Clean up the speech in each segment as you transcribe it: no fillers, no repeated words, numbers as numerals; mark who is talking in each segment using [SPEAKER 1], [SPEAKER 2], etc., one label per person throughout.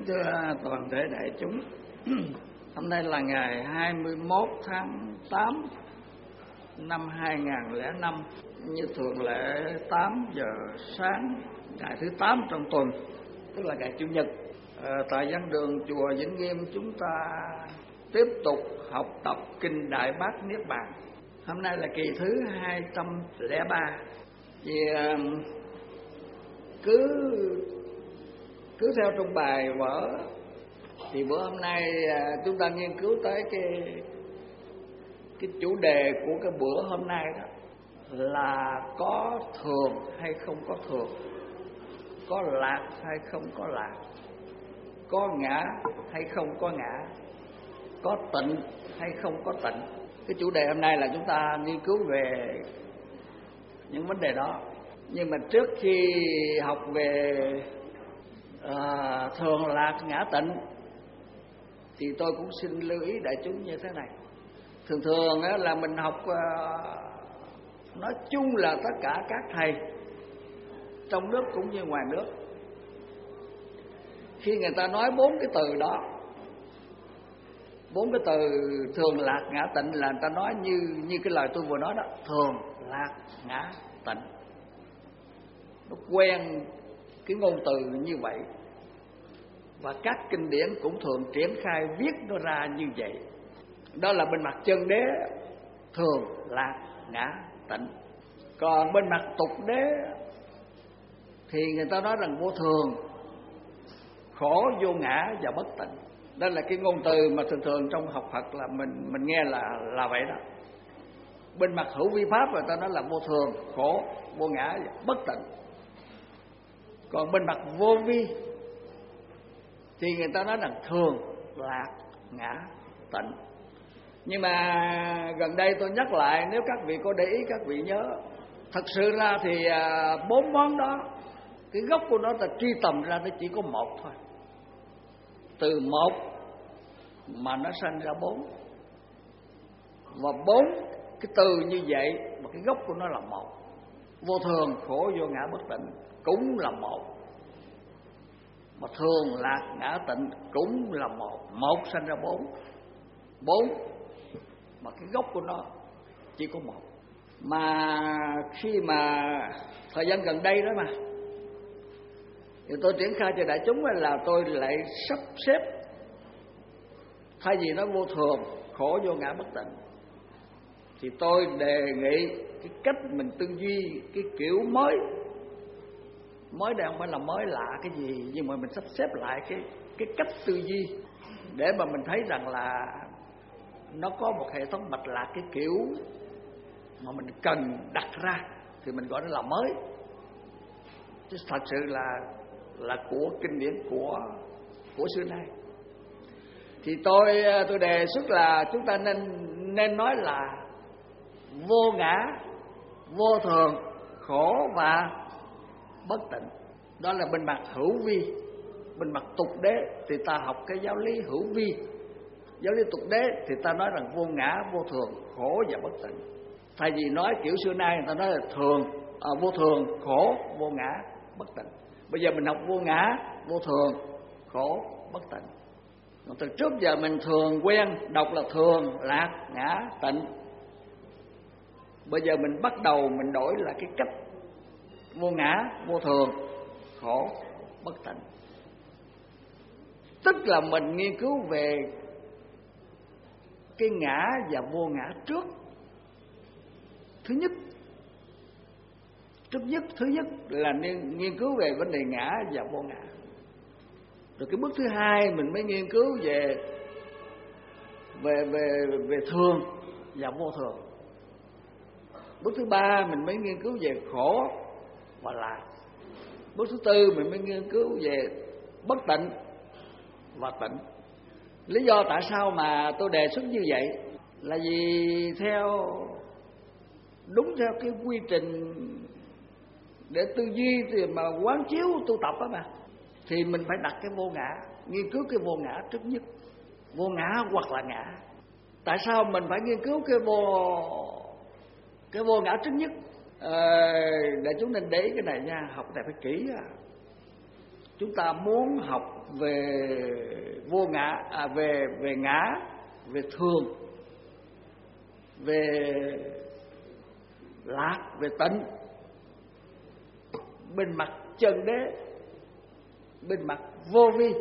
[SPEAKER 1] Kính thưa toàn thể đại chúng, hôm nay là ngày 21 tháng 8 năm 2005, như thường lệ 8 giờ sáng ngày thứ 8 trong tuần, tức là ngày Chủ nhật. Tại giảng đường chùa Vĩnh Nghiêm chúng ta tiếp tục học tập kinh Đại Bát Niết Bàn. Hôm nay là kỳ thứ 203. Vì cứ theo trong bài vở thì bữa hôm nay chúng ta nghiên cứu tới cái chủ đề của cái bữa hôm nay đó là có thường hay không có thường, có lạc hay không có lạc, có ngã hay không có ngã, có tịnh hay không có tịnh. Cái chủ đề hôm nay là chúng ta nghiên cứu về những vấn đề đó. Nhưng mà trước khi học về thường lạc ngã tịnh thì tôi cũng xin lưu ý đại chúng như thế này. Thường là mình học nói chung là tất cả các thầy trong nước cũng như ngoài nước, khi người ta nói 4 cái từ đó, 4 cái từ thường lạc ngã tịnh là người ta nói như cái lời tôi vừa nói đó, thường lạc ngã tịnh. Nó quen cái ngôn từ như vậy, và các kinh điển cũng thường triển khai viết nó ra như vậy. Đó là bên mặt chân đế thường lạc ngã tịnh. Còn bên mặt tục đế thì người ta nói rằng vô thường, khổ, vô ngã và bất tịnh. Đó là cái ngôn từ mà thường trong học Phật là mình nghe là vậy đó. Bên mặt hữu vi pháp người ta nói là vô thường, khổ, vô ngã và bất tịnh. Còn bên mặt vô vi thì người ta nói rằng thường lạc ngã tịnh. Nhưng mà gần đây tôi nhắc lại, nếu các vị có để ý các vị nhớ, thật sự ra thì 4 món đó, cái gốc của nó ta truy tầm ra nó chỉ có một thôi. Từ một mà nó sanh ra 4, và 4 cái từ như vậy mà cái gốc của nó là một. Vô thường, khổ, vô ngã, bất tịnh cũng là một, mà thường lạc ngã tịnh cũng là một. Một sanh ra 4, 4 mà cái gốc của nó chỉ có một. Mà khi mà thời gian gần đây đó mà thì tôi triển khai cho đại chúng là tôi lại sắp xếp, thay vì nó vô thường, khổ, vô ngã, bất tịnh, thì tôi đề nghị cái cách mình tư duy cái kiểu mới đây không phải là mới lạ cái gì, nhưng mà mình sắp xếp lại cái cách tư duy để mà mình thấy rằng là nó có một hệ thống mạch lạc cái kiểu mà mình cần đặt ra thì mình gọi nó là mới, chứ thật sự là của kinh điển của xưa nay. Thì tôi đề xuất là chúng ta nên nói là vô ngã, vô thường, khổ và bất tịnh. Đó là bên mặt hữu vi. Bên mặt tục đế thì ta học cái giáo lý hữu vi. Giáo lý tục đế thì ta nói rằng vô ngã, vô thường, khổ và bất tịnh. Thay vì nói kiểu xưa nay người ta nói là vô thường, khổ, vô ngã, bất tịnh. Bây giờ mình học vô ngã, vô thường, khổ, bất tịnh. Còn từ trước giờ mình thường quen đọc là thường lạc ngã tịnh. Bây giờ mình bắt đầu mình đổi là cái cách vô ngã, vô thường, khổ, bất tịnh. Tức là mình nghiên cứu về cái ngã và vô ngã trước. Thứ nhất là nghiên cứu về vấn đề ngã và vô ngã. Rồi cái bước thứ hai mình mới nghiên cứu về thường và vô thường. Bước thứ ba mình mới nghiên cứu về khổ và lạc. Bước thứ tư mình mới nghiên cứu về bất tịnh và tịnh. Lý do tại sao mà tôi đề xuất như vậy là vì đúng theo cái quy trình để tư duy thì mà quán chiếu tu tập đó mà, thì mình phải đặt cái vô ngã, nghiên cứu cái vô ngã trước nhất. Vô ngã hoặc là ngã. Tại sao mình phải nghiên cứu cái vô ngã trước nhất? Để chúng nên để ý cái này nha, học này phải kỹ. chúng ta muốn học về vô ngã, về ngã, về thường, về lạc, về tịnh, bên mặt chân đế, bên mặt vô vi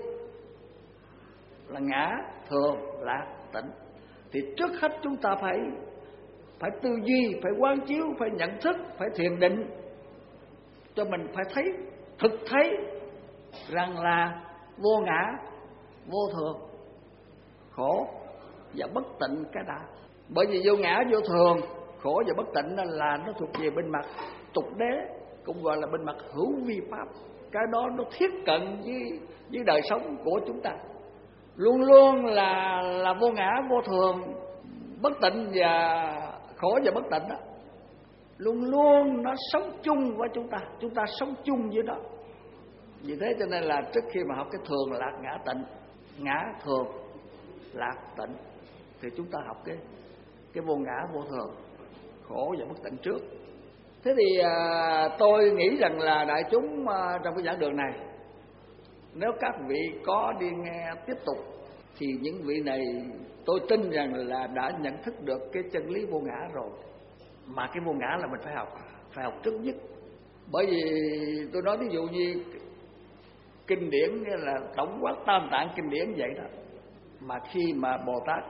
[SPEAKER 1] là ngã, thường, lạc, tịnh, thì trước hết chúng ta phải tư duy, phải quán chiếu, phải nhận thức, phải thiền định cho mình phải thấy, thực thấy rằng là vô ngã, vô thường, khổ và bất tịnh cái đã. Bởi vì vô ngã, vô thường, khổ và bất tịnh là nó thuộc về bên mặt tục đế, cũng gọi là bên mặt hữu vi pháp. Cái đó nó thiết cận với đời sống của chúng ta, luôn luôn là vô ngã, vô thường, bất tịnh và khổ và bất tịnh đó, luôn luôn nó sống chung với chúng ta sống chung với nó. Vì thế cho nên là trước khi mà học cái thường lạc ngã tịnh, ngã thường lạc tịnh, thì chúng ta học cái vô ngã, vô thường, khổ và bất tịnh trước. Thế thì tôi nghĩ rằng là đại chúng trong cái giảng đường này, nếu các vị có đi nghe tiếp tục thì những vị này tôi tin rằng là đã nhận thức được cái chân lý vô ngã rồi. Mà cái vô ngã là mình phải học trước nhất. Bởi vì tôi nói ví dụ như kinh điển là tổng quát tam tạng kinh điển vậy đó, mà khi mà Bồ Tát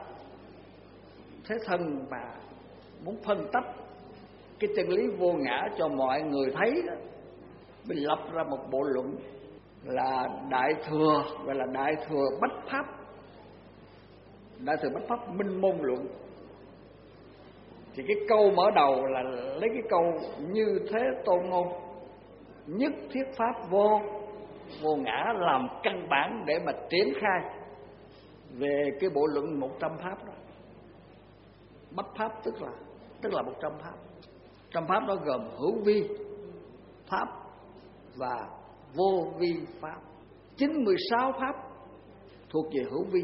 [SPEAKER 1] Thế Thân mà muốn phân tách cái chân lý vô ngã cho mọi người thấy đó, mình lập ra một bộ luận là Đại Thừa, gọi là Đại Thừa Bách Pháp, Đại Thừa Bách Pháp Minh Môn Luận. Thì cái câu mở đầu là lấy cái câu như thế tôn ngôn, nhất thiết pháp vô ngã làm căn bản để mà triển khai về cái bộ luận 100 pháp đó. Bách pháp tức là 100 pháp. 100 pháp đó gồm hữu vi pháp và vô vi pháp. 96 pháp thuộc về hữu vi.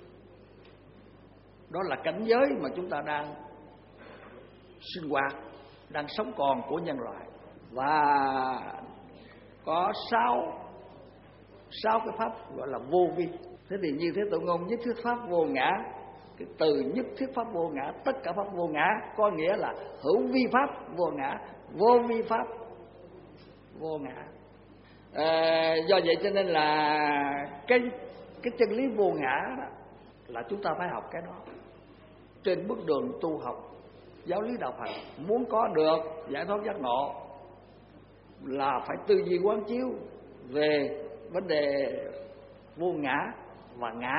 [SPEAKER 1] Đó là cảnh giới mà chúng ta đang sinh hoạt, đang sống còn của nhân loại. Và có 6 cái pháp gọi là vô vi. Thế thì như thế tôn ngôn nhất thiết pháp vô ngã, cái từ nhất thiết pháp vô ngã, tất cả pháp vô ngã có nghĩa là hữu vi pháp vô ngã, vô vi pháp vô ngã. Do vậy cho nên là cái chân lý vô ngã đó là chúng ta phải học cái đó. Trên bước đường tu học giáo lý đạo Phật, muốn có được giải thoát giác ngộ là phải tư duy quán chiếu về vấn đề vô ngã và ngã.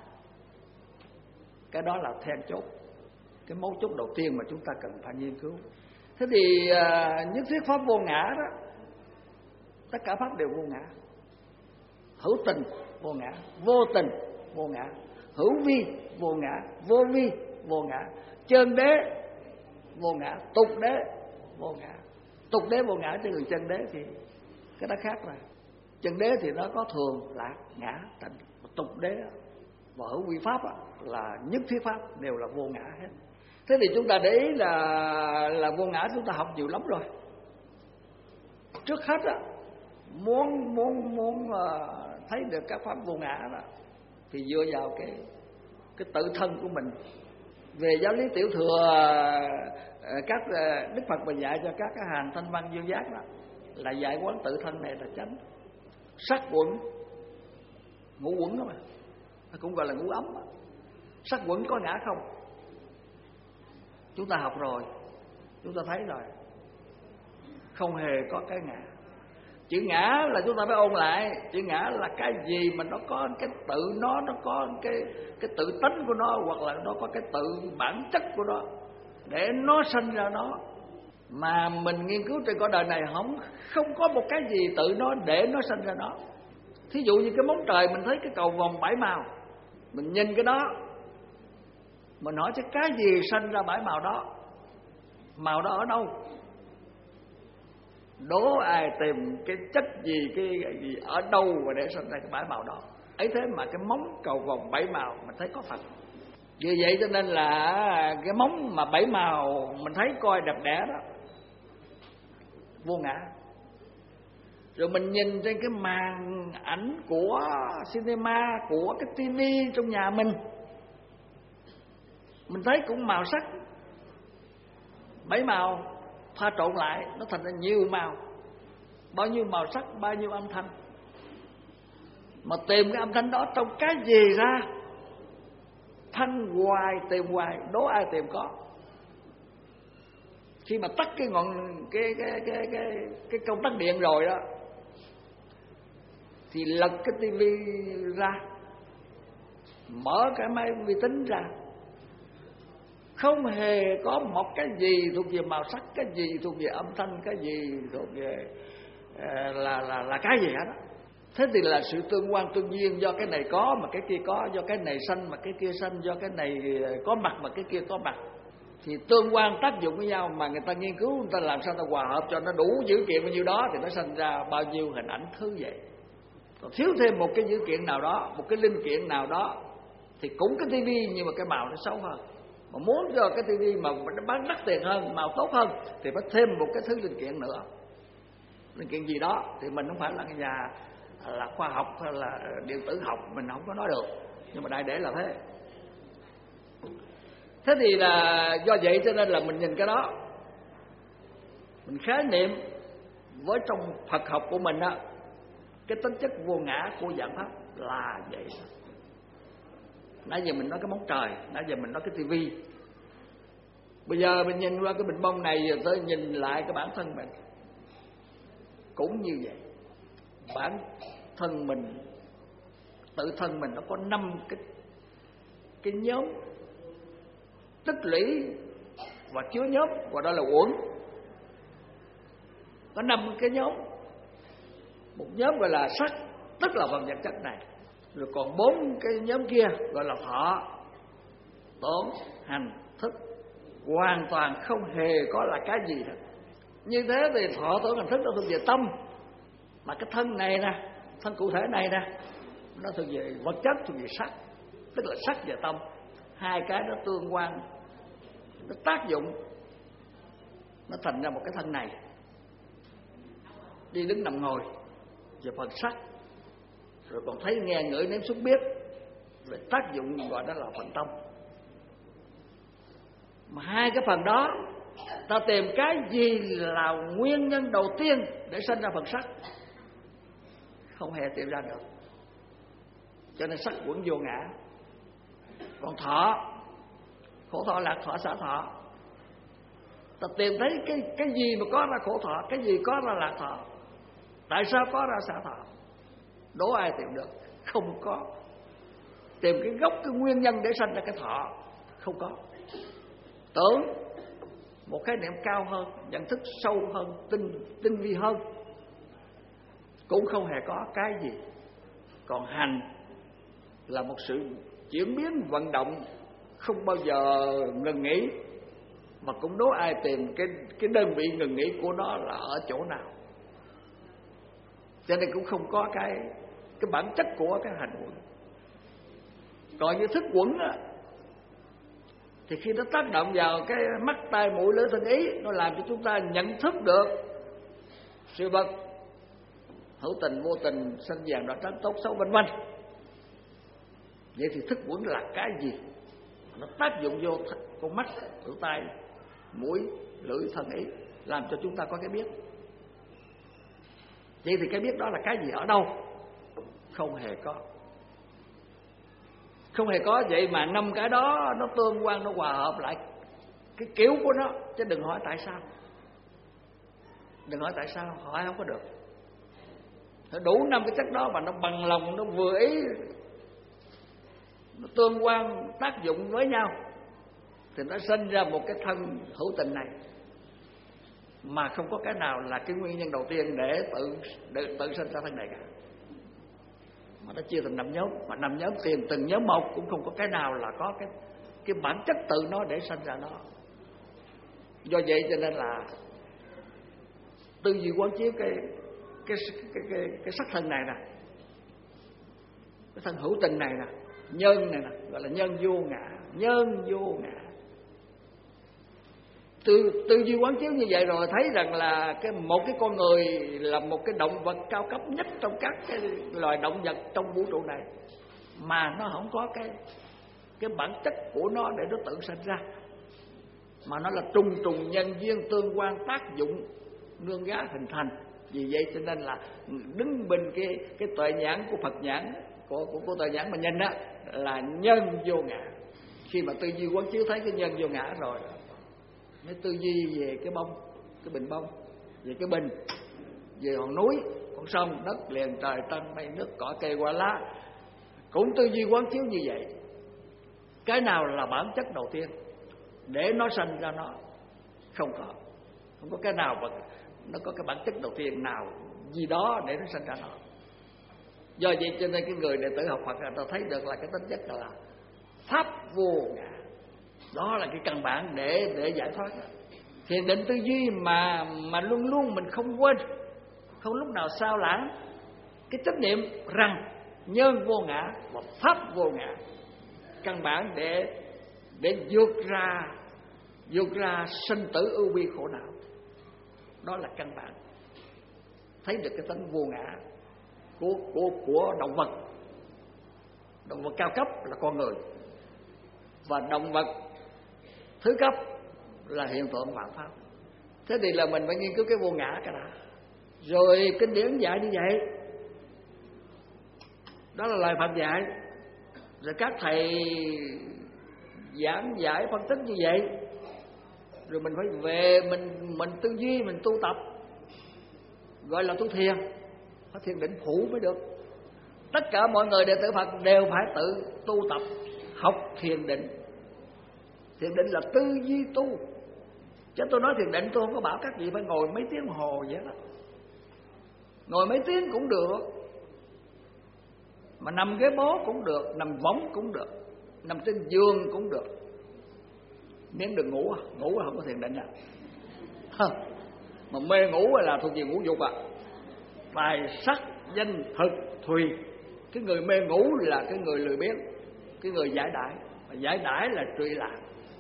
[SPEAKER 1] Cái đó là then chốt, cái mấu chốt đầu tiên mà chúng ta cần phải nghiên cứu. Thế thì nhất thiết pháp vô ngã đó, tất cả pháp đều vô ngã. Hữu tình vô ngã, vô tình vô ngã, hữu vi vô ngã, vô vi vô ngã, chân đế vô ngã, tục đế vô ngã. Tục đế vô ngã chứ còn chân đế thì cái đó khác rồi. Chân đế thì nó có thường, lạc, ngã, tịnh. Tục đế và hữu vi pháp là nhất thiết pháp đều là vô ngã hết. Thế thì chúng ta để ý là vô ngã chúng ta học nhiều lắm rồi. Trước hết muốn thấy được các pháp vô ngã đó, thì dựa vào cái tự thân của mình. Về giáo lý tiểu thừa, các Đức Phật mà dạy cho các cái hàng thanh văn vô giác đó, là dạy quán tự thân này là chánh. Sắc quẩn, ngũ quẩn đó mà, cũng gọi là ngũ ấm. Sắc quẩn có ngã không? Chúng ta học rồi, chúng ta thấy rồi, không hề có cái ngã. Chữ ngã là chúng ta phải ôn lại. Chữ ngã là cái gì mà nó có cái tự nó có cái tự tánh của nó, hoặc là nó có cái tự bản chất của nó để nó sinh ra nó. Mà mình nghiên cứu trên cõi đời này không có một cái gì tự nó để nó sinh ra nó. Thí dụ như cái móng trời, mình thấy cái cầu vồng 7 màu, mình nhìn cái đó, mình hỏi chứ cái gì sinh ra 7 màu đó? Màu đó ở đâu? Đố ai tìm cái chất gì, cái gì ở đâu mà để sinh ra cái 7 màu đó. Ấy thế mà cái móng cầu vồng 7 màu mình thấy có Phật. Vì vậy cho nên là cái móng mà 7 màu mình thấy coi đẹp đẽ đó, vô ngã. Rồi mình nhìn trên cái màn ảnh của cinema, của cái tivi trong nhà mình thấy cũng màu sắc 7 màu pha trộn lại, nó thành ra nhiều màu. Bao nhiêu màu sắc, bao nhiêu âm thanh. Mà tìm cái âm thanh đó trong cái gì ra? Thanh hoài, tìm hoài, đố ai tìm có. Khi mà tắt cái ngọn cái công tắc điện rồi đó, thì lật cái tivi ra, mở cái máy vi tính ra, không hề có một cái gì thuộc về màu sắc, cái gì thuộc về âm thanh, cái gì thuộc về là cái gì hết đó. Thế thì là sự tương quan tương nhiên, do cái này có mà cái kia có, do cái này xanh mà cái kia xanh, do cái này có mặt mà cái kia có mặt. Thì tương quan tác dụng với nhau, mà người ta nghiên cứu, người ta làm sao ta hòa hợp cho nó đủ dữ kiện bao nhiêu đó thì nó sinh ra bao nhiêu hình ảnh thứ vậy. Còn thiếu thêm một cái dữ kiện nào đó, một cái linh kiện nào đó, thì cũng cái tivi nhưng mà cái màu nó xấu hơn. Mà muốn cho cái tivi mà nó bán đắt tiền hơn, màu tốt hơn, thì phải thêm một cái thứ linh kiện nữa. Linh kiện gì đó thì mình không phải là cái nhà là khoa học hay là điện tử học, mình không có nói được, nhưng mà đại để là thế. Thế thì là do vậy cho nên là mình nhìn cái đó, mình khái niệm với trong Phật học của mình á, cái tính chất vô ngã của dạng pháp là vậy. Nãy giờ mình nói cái món trời, nãy giờ mình nói cái tivi, bây giờ mình nhìn qua cái bình bông này, giờ tới nhìn lại cái bản thân mình cũng như vậy. Bản thân mình, tự thân mình nó có 5 cái nhóm tích lũy và chứa nhóm, và đó là uẩn. Có 5 cái nhóm. Một nhóm gọi là sắc, tức là phần vật chất này. Rồi còn 4 cái nhóm kia gọi là thọ, tưởng, hành, thức. Hoàn toàn không hề có là cái gì hết. Như thế thì thọ, tưởng, hành, thức nó thuộc về tâm. Mà cái thân này nè, thân cụ thể này nè, nó thuộc về vật chất, thuộc về sắc. Tức là sắc và tâm, hai cái nó tương quan, nó tác dụng, nó thành ra một cái thân này. Đi đứng nằm ngồi về phần sắc, rồi còn thấy nghe ngửi nếm xúc biết, về tác dụng gọi đó là phần tâm. Mà hai cái phần đó, ta tìm cái gì là nguyên nhân đầu tiên để sinh ra phần sắc, không hề tìm ra được. Cho nên sắc uẩn vô ngã. Còn thọ, khổ thọ lạc thọ xả thọ, ta tìm thấy cái gì mà có ra khổ thọ, cái gì có ra lạc thọ, tại sao có ra xả thọ, đố ai tìm được? Không có. Tìm cái gốc, cái nguyên nhân để sanh ra cái thọ, không có. Tưởng, một khái niệm cao hơn, nhận thức sâu hơn, tinh vi hơn, cũng không hề có cái gì. Còn hành là một sự chuyển biến vận động không bao giờ ngừng nghỉ, mà cũng đố ai tìm cái đơn vị ngừng nghỉ của nó là ở chỗ nào. Cho nên cũng không có cái bản chất của cái hành uẩn. Còn như thức uẩn á, thì khi nó tác động vào cái mắt, tai, mũi, lưỡi, thân, ý, nó làm cho chúng ta nhận thức được sự vật hữu tình, vô tình, xanh vàng, đỏ, trắng, tốt, xấu, vân vân. Vậy thì thức uẩn là cái gì? Nó tác dụng vô con mắt, lỗ tai, mũi, lưỡi, thân, ý, làm cho chúng ta có cái biết. Vậy thì cái biết đó là cái gì, ở đâu? Không hề có. Không hề có. Vậy mà 5 cái đó nó tương quan, nó hòa hợp lại cái kiểu của nó. Chứ đừng hỏi tại sao. Đừng hỏi tại sao, hỏi không có được. Đủ 5 cái chất đó mà nó bằng lòng, nó vừa ý, nó tương quan tác dụng với nhau, thì nó sinh ra một cái thân hữu tình này. Mà không có cái nào là cái nguyên nhân đầu tiên để tự sinh ra thân này cả. Mà nó chia thành 5 nhóm, mà 5 nhóm tìm từng nhóm một cũng không có cái nào là có cái bản chất tự nó để sinh ra nó. Do vậy cho nên là tư duy quán chiếu cái sắc thân này nè, cái thân hữu tình này nè, nhân này nè, gọi là nhân vô ngã, nhân vô ngã. Tư duy quán chiếu như vậy rồi thấy rằng là một cái con người là một cái động vật cao cấp nhất trong các cái loài động vật trong vũ trụ này, mà nó không có cái bản chất của nó để nó tự sinh ra, mà nó là trùng trùng nhân duyên tương quan tác dụng nương gá hình thành. Vì vậy cho nên là đứng bên cái tuệ nhãn của Phật nhãn, của tuệ nhãn mà nhìn á, là nhân vô ngã. Khi mà tư duy quán chiếu thấy cái nhân vô ngã rồi, mới tư duy về cái bông, cái bình bông, về cái bình, về hòn núi, con sông, đất, liền, trời, tân, mây, nước, cỏ, cây, hoa lá. Cũng tư duy quán chiếu như vậy. Cái nào là bản chất đầu tiên để nó sanh ra nó? Không có cái nào mà nó có cái bản chất đầu tiên nào gì đó để nó sanh ra nó. Do vậy cho nên cái người đệ tử học Phật người ta thấy được là cái tính chất là pháp vô ngã. Đó là cái căn bản để giải thoát. Thiền định tư duy mà luôn luôn mình không quên, không lúc nào sao lãng cái chánh niệm rằng nhân vô ngã và pháp vô ngã, căn bản để vượt ra sinh tử ưu bi khổ não. Đó là căn bản. Thấy được cái tánh vô ngã của động vật. Động vật cao cấp là con người, và động vật thứ cấp là hiện tượng vạn pháp. Thế thì là mình phải nghiên cứu cái vô ngã cái đã. Rồi kinh điển dạy như vậy, đó là lời Phật dạy. Rồi các thầy giảng giải phân tích như vậy, rồi mình phải về mình tư duy, mình tu tập, gọi là tu thiền, phải thiền định phụ mới được. Tất cả mọi người đệ tử Phật đều phải tự tu tập học thiền định. Thiền định là tư duy tu. Chứ tôi nói thiền định tôi không có bảo các vị phải ngồi mấy tiếng đồng hồ vậy đó. Ngồi mấy tiếng cũng được, mà nằm ghế bó cũng được, nằm võng cũng được, nằm trên giường cũng được. Miễn đừng ngủ, ngủ là không có thiền định à. Mà mê ngủ là thuộc về ngũ dục à. Tài sắc danh thực thùy. Cái người mê ngủ là cái người lười biếng, cái người giải đãi. Mà giải đãi là truy lạc.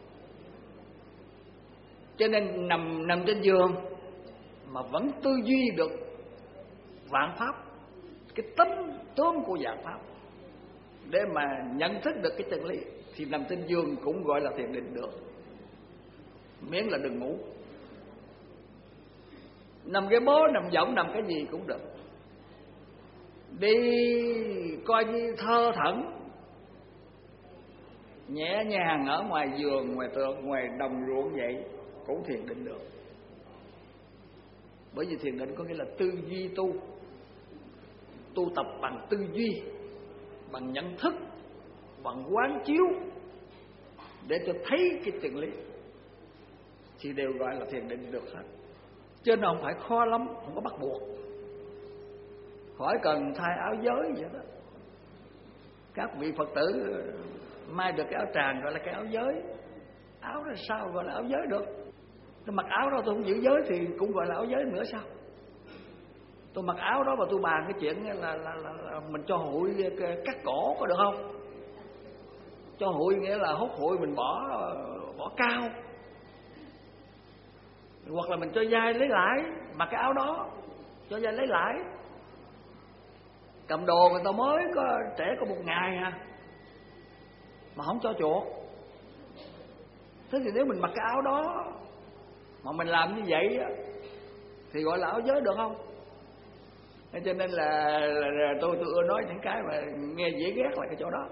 [SPEAKER 1] Cho nên nằm trên giường mà vẫn tư duy được vạn pháp, cái tấm tướng của vạn pháp, để mà nhận thức được cái chân lý, thì nằm trên giường cũng gọi là thiền định được, miễn là đừng ngủ. Nằm cái bó, nằm võng, nằm cái gì cũng được. Đi coi như thơ thẩn, nhẹ nhàng ở ngoài vườn, ngoài tường, ngoài đồng ruộng vậy, cũng thiền định được. Bởi vì thiền định có nghĩa là tư duy tu tập bằng tư duy, bằng nhận thức, bằng quán chiếu, để cho thấy cái chân lý, thì đều gọi là thiền định được hết. Chứ nó không phải khó lắm, không có bắt buộc, khỏi cần thay áo giới vậy đó. Các vị Phật tử may được cái áo tràng gọi là cái áo giới. Áo là sao gọi là áo giới được? Tôi mặc áo đó tôi không giữ giới thì cũng gọi là áo giới nữa sao? Tôi mặc áo đó và tôi bàn cái chuyện là mình cho hụi cắt cổ có được không? Cho hụi nghĩa là hốt hụi mình bỏ cao, hoặc là mình cho vay lấy lãi, mặc cái áo đó cho vay lấy lãi. Cầm đồ người ta mới có trẻ có một ngày mà không cho chuộc. Thế thì nếu mình mặc cái áo đó mà mình làm như vậy thì gọi là áo giới được không? Cho nên là tôi ưa nói những cái mà nghe dễ ghét là cái chỗ đó.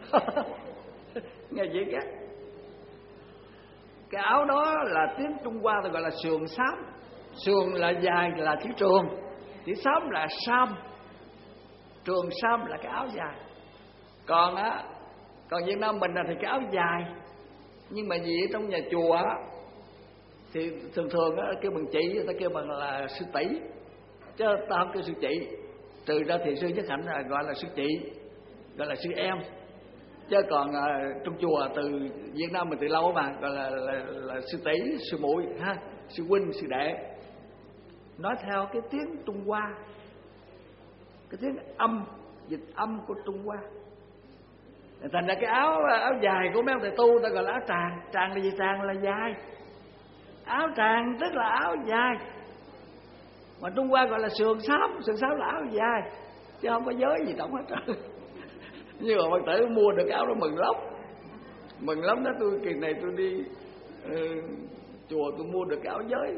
[SPEAKER 1] Nghe dễ ghét. Cái áo đó là tiếng Trung Hoa tôi gọi là sườn xám. Sườn là dài là chữ trường, chữ xám là sam. Trường sam là cái áo dài. Còn Việt Nam mình thì cái áo dài. Nhưng mà vì ở trong nhà chùa thì thường kêu bằng chị, người ta kêu bằng là sư tỷ, chứ ta không kêu sư chị. Trừ ra thì sư Nhất Hạnh là gọi là sư chị, gọi là sư em. Chứ còn trong chùa từ Việt Nam mình từ lâu mà gọi là sư tỷ, sư muội ha, sư huynh, sư đệ. Nói theo cái tiếng Trung Hoa, cái tiếng âm, dịch âm của Trung Hoa. Thành ra cái áo dài của mấy ông thầy tu ta gọi là áo tràng. Tràng là gì? Tràng là dài. Áo tràng tức là áo dài, mà Trung Hoa gọi là sườn xám là áo dài, chứ không có giới gì trong hết trơn. Nhưng mà Phật tử mua được áo đó mừng lắm đó. Tôi kỳ này tôi đi chùa tôi mua được cái áo giới.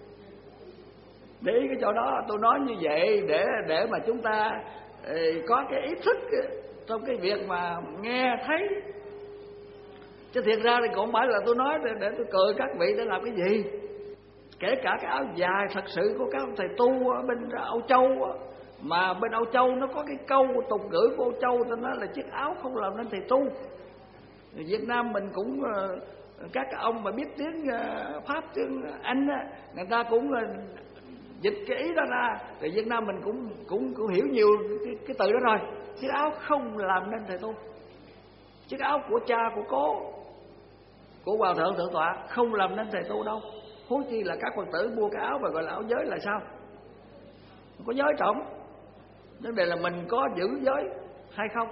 [SPEAKER 1] Để ý cái chỗ đó tôi nói như vậy để mà chúng ta có cái ý thức trong cái việc mà nghe thấy. Chứ thiệt ra thì cũng không phải là tôi nói để tôi cười các vị để làm cái gì. Kể cả cái áo dài thật sự của các ông thầy tu ở bên Âu Châu, mà bên Âu Châu nó có cái câu tục ngữ của Âu Châu, ta nói là chiếc áo không làm nên thầy tu. Việt Nam mình cũng các ông mà biết tiếng Pháp, tiếng Anh, người ta cũng dịch cái ý đó ra. Thì Việt Nam mình cũng hiểu nhiều cái từ đó rồi. Chiếc áo không làm nên thầy tu. Chiếc áo của cha, của cố, của Hòa Thượng Thượng Tọa không làm nên thầy tu đâu. Huống chi là các Phật tử mua cái áo mà gọi là áo giới là sao? Không có giới trọng. Vấn đề là mình có giữ giới hay không.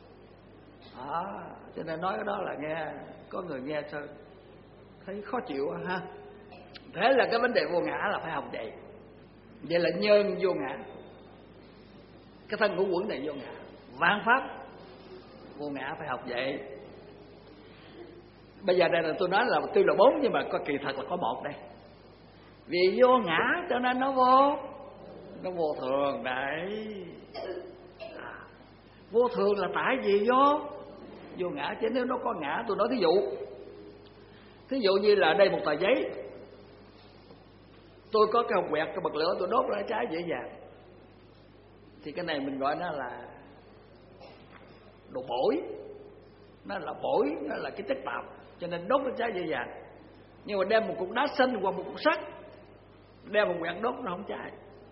[SPEAKER 1] Cho nên nói cái đó là nghe có người nghe sao thấy khó chịu ha. Thế là cái vấn đề vô ngã là phải học vậy. Vậy là nhân vô ngã, cái thân của quẩn này vô ngã, vạn pháp vô ngã phải học vậy. Bây giờ đây là tôi nói là tuy là 4 nhưng mà có kỳ thật là có 1 đây. Vì vô ngã cho nên nó vô thường đấy. Vô thường là tại vì vô ngã. Chứ nếu nó có ngã, tôi nói thí dụ như là đây một tờ giấy, tôi có cái hộp quẹt, cái bật lửa tôi đốt ra cháy dễ dàng, thì cái này mình gọi nó là đồ bổi. Nó là bổi, nó là cái chất tạp, cho nên đốt nó cháy dễ dàng. Nhưng mà đem một cục đá xanh hoặc một cục sắt, đem một quẹt đốt nó không cháy.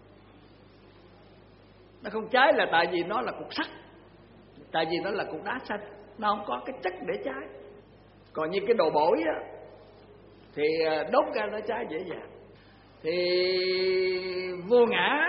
[SPEAKER 1] Nó không cháy là tại vì nó là cục sắt, tại vì nó là cục đá xanh, nó không có cái chất để cháy. Còn như cái đồ bổi á, thì đốt ra nó cháy dễ dàng. Thì vô ngã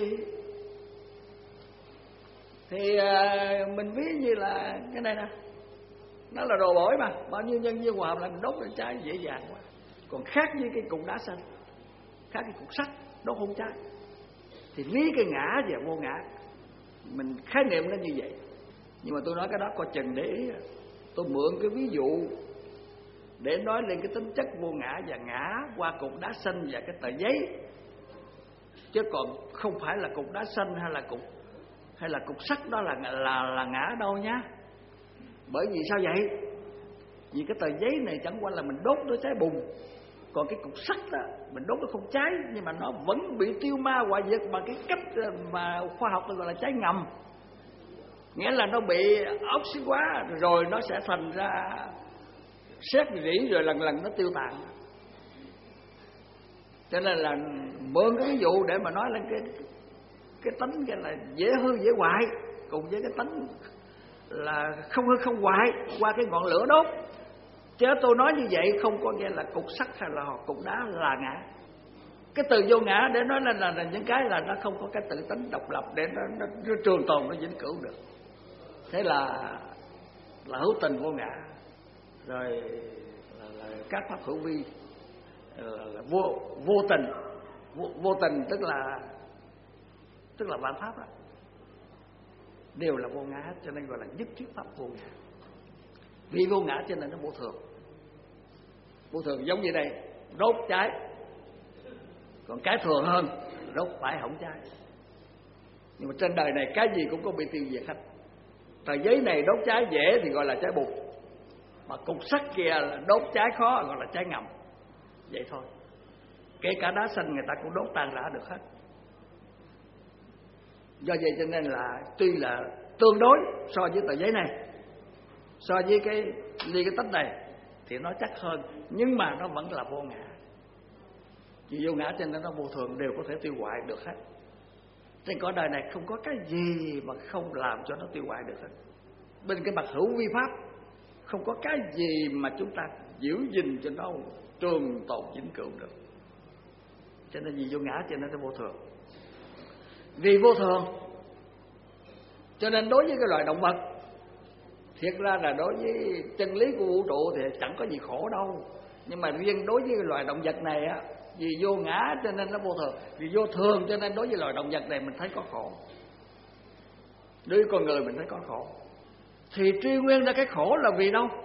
[SPEAKER 1] thì mình ví như là cái này nè, nó là đồ bổi mà bao nhiêu nhân viên hòa hợp là mình đốt nó cháy dễ dàng quá. Còn khác với cái cục đá xanh, khác cái cục sắt đốt không cháy. Thì lý cái ngã và vô ngã mình khái niệm nó như vậy. Nhưng mà tôi nói cái đó coi chừng để ý. Tôi mượn cái ví dụ để nói lên cái tính chất vô ngã và ngã qua cục đá xanh và cái tờ giấy, chứ còn không phải là cục đá xanh hay là cục sắt đó là ngã đâu nhá. Bởi vì sao vậy? Vì cái tờ giấy này chẳng qua là mình đốt nó cháy bùng, còn cái cục sắt đó mình đốt nó không cháy, nhưng mà nó vẫn bị tiêu ma hoại diệt bằng cái cách mà khoa học gọi là cháy ngầm. Nghĩa là nó bị oxy hóa rồi nó sẽ thành ra sét rỉ, rồi lần lần nó tiêu tàn. Cho nên là mượn cái ví dụ để mà nói lên cái tính cái là dễ hư dễ hoại, cùng với cái tính là không hư không hoại qua cái ngọn lửa đốt. Chứ tôi nói như vậy không có nghĩa là cục sắt hay là cục đá là ngã. Cái từ vô ngã để nói lên là những cái là nó không có cái tự tính độc lập để nó trường tồn, nó vĩnh cửu được. Thế là hữu tình vô ngã. Rồi là các pháp hữu vi là vô tình. Vô tình tức là vạn pháp đó đều là vô ngã hết, cho nên gọi là nhất thiết pháp vô ngã. Vì vô ngã cho nên nó vô thường. Vô thường giống như đây, đốt cháy. Còn cái thường hơn, đốt phải hỏng cháy. Nhưng mà trên đời này cái gì cũng có bị tiêu diệt hết. Tờ giấy này đốt cháy dễ thì gọi là cháy bùng, mà cục sắt kia là đốt cháy khó, gọi là cháy ngầm. Vậy thôi. Kể cả đá xanh người ta cũng đốt tan rã được hết. Do vậy cho nên là tuy là tương đối so với tờ giấy này, so với cái ly cái tách này thì nó chắc hơn, nhưng mà nó vẫn là vô ngã. Vì vô ngã cho nên nó vô thường, đều có thể tiêu hoại được hết. Trên cõi đời này không có cái gì mà không làm cho nó tiêu hoại được hết. Bên cái mặt hữu vi pháp không có cái gì mà chúng ta giữ gìn cho nó trường tồn vĩnh cửu được. Cho nên vì vô ngã cho nên nó vô thường. Vì vô thường cho nên đối với cái loài động vật, thiệt ra là đối với chân lý của vũ trụ thì chẳng có gì khổ đâu. Nhưng mà riêng đối với loài động vật này á, vì vô ngã cho nên nó vô thường, vì vô thường cho nên đối với loài động vật này mình thấy có khổ. Đối với con người mình thấy có khổ. Thì truy nguyên ra cái khổ là vì đâu?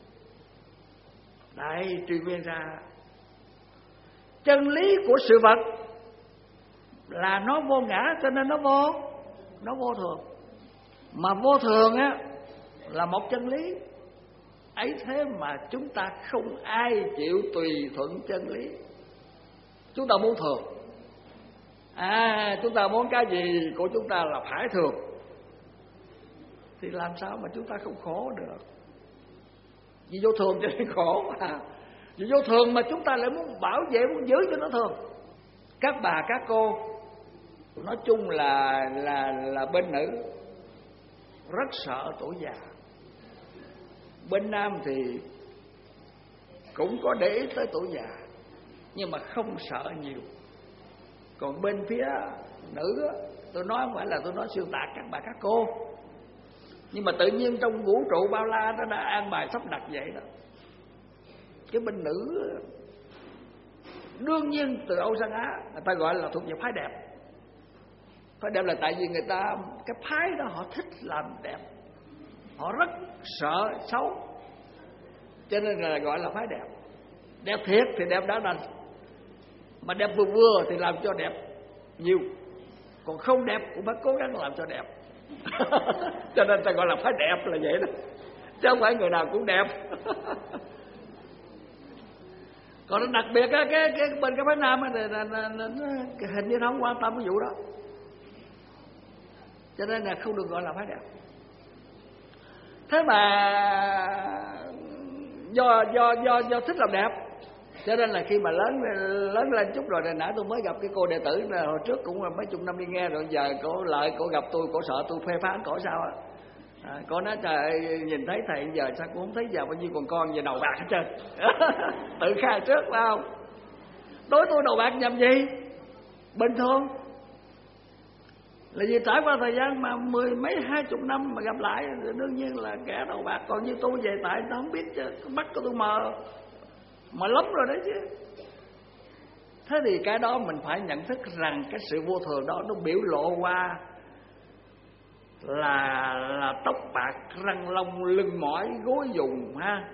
[SPEAKER 1] Đây, truy nguyên ra chân lý của sự vật là nó vô ngã cho nên nó vô thường. Mà vô thường á là một chân lý. Ấy thế mà chúng ta không ai chịu tùy thuận chân lý. Chúng ta muốn thường. Chúng ta muốn cái gì của chúng ta là phải thường, thì làm sao mà chúng ta không khổ được? Vì vô thường cho nên khổ mà. Vì vô thường mà chúng ta lại muốn bảo vệ, muốn giữ cho nó thường. Các bà các cô nói chung là bên nữ rất sợ tuổi già. Bên nam thì cũng có để ý tới tuổi già, nhưng mà không sợ nhiều. Còn bên phía nữ á, tôi nói không phải là tôi nói xuyên tạc các bà các cô, nhưng mà tự nhiên trong vũ trụ bao la nó đã an bài sắp đặt vậy đó. Cái bên nữ đương nhiên từ Âu Sang Á người ta gọi là thuộc về phái đẹp. Phái đẹp là tại vì người ta, cái phái đó họ thích làm đẹp, họ rất sợ xấu, cho nên là gọi là phái đẹp. Đẹp thiệt thì đẹp đã đành, mà đẹp vừa vừa thì làm cho đẹp nhiều, còn không đẹp cũng phải cố gắng làm cho đẹp. Cho nên ta gọi là phái đẹp là vậy đó, chứ không phải người nào cũng đẹp. Còn đặc biệt á, cái bên cái phái nam á, hình như nó không quan tâm cái vụ đó, cho nên là không được gọi là phái đẹp. Thế mà do thích làm đẹp, cho nên là khi mà lớn lên chút rồi, nãy tôi mới gặp cái cô đệ tử là hồi trước cũng mấy chục năm đi nghe rồi, giờ cổ lại cổ gặp tôi, cổ sợ tôi phê phán cổ sao á. Cô nói trời ơi, nhìn thấy thầy giờ sao cũng không thấy già bao nhiêu, còn con về đầu bạc hết trơn. Tự khai trước phải không? Đối tôi đầu bạc nhầm gì? Bình thường. Là vì trải qua thời gian mà 10 mấy 20 năm mà gặp lại, đương nhiên là kẻ đầu bạc. Còn như tôi về tại nó không biết chứ, mắt của tôi mờ lắm rồi đấy chứ. Thế thì cái đó mình phải nhận thức rằng cái sự vô thường đó nó biểu lộ qua là tóc bạc, răng long, lưng mỏi, gối dùng ha,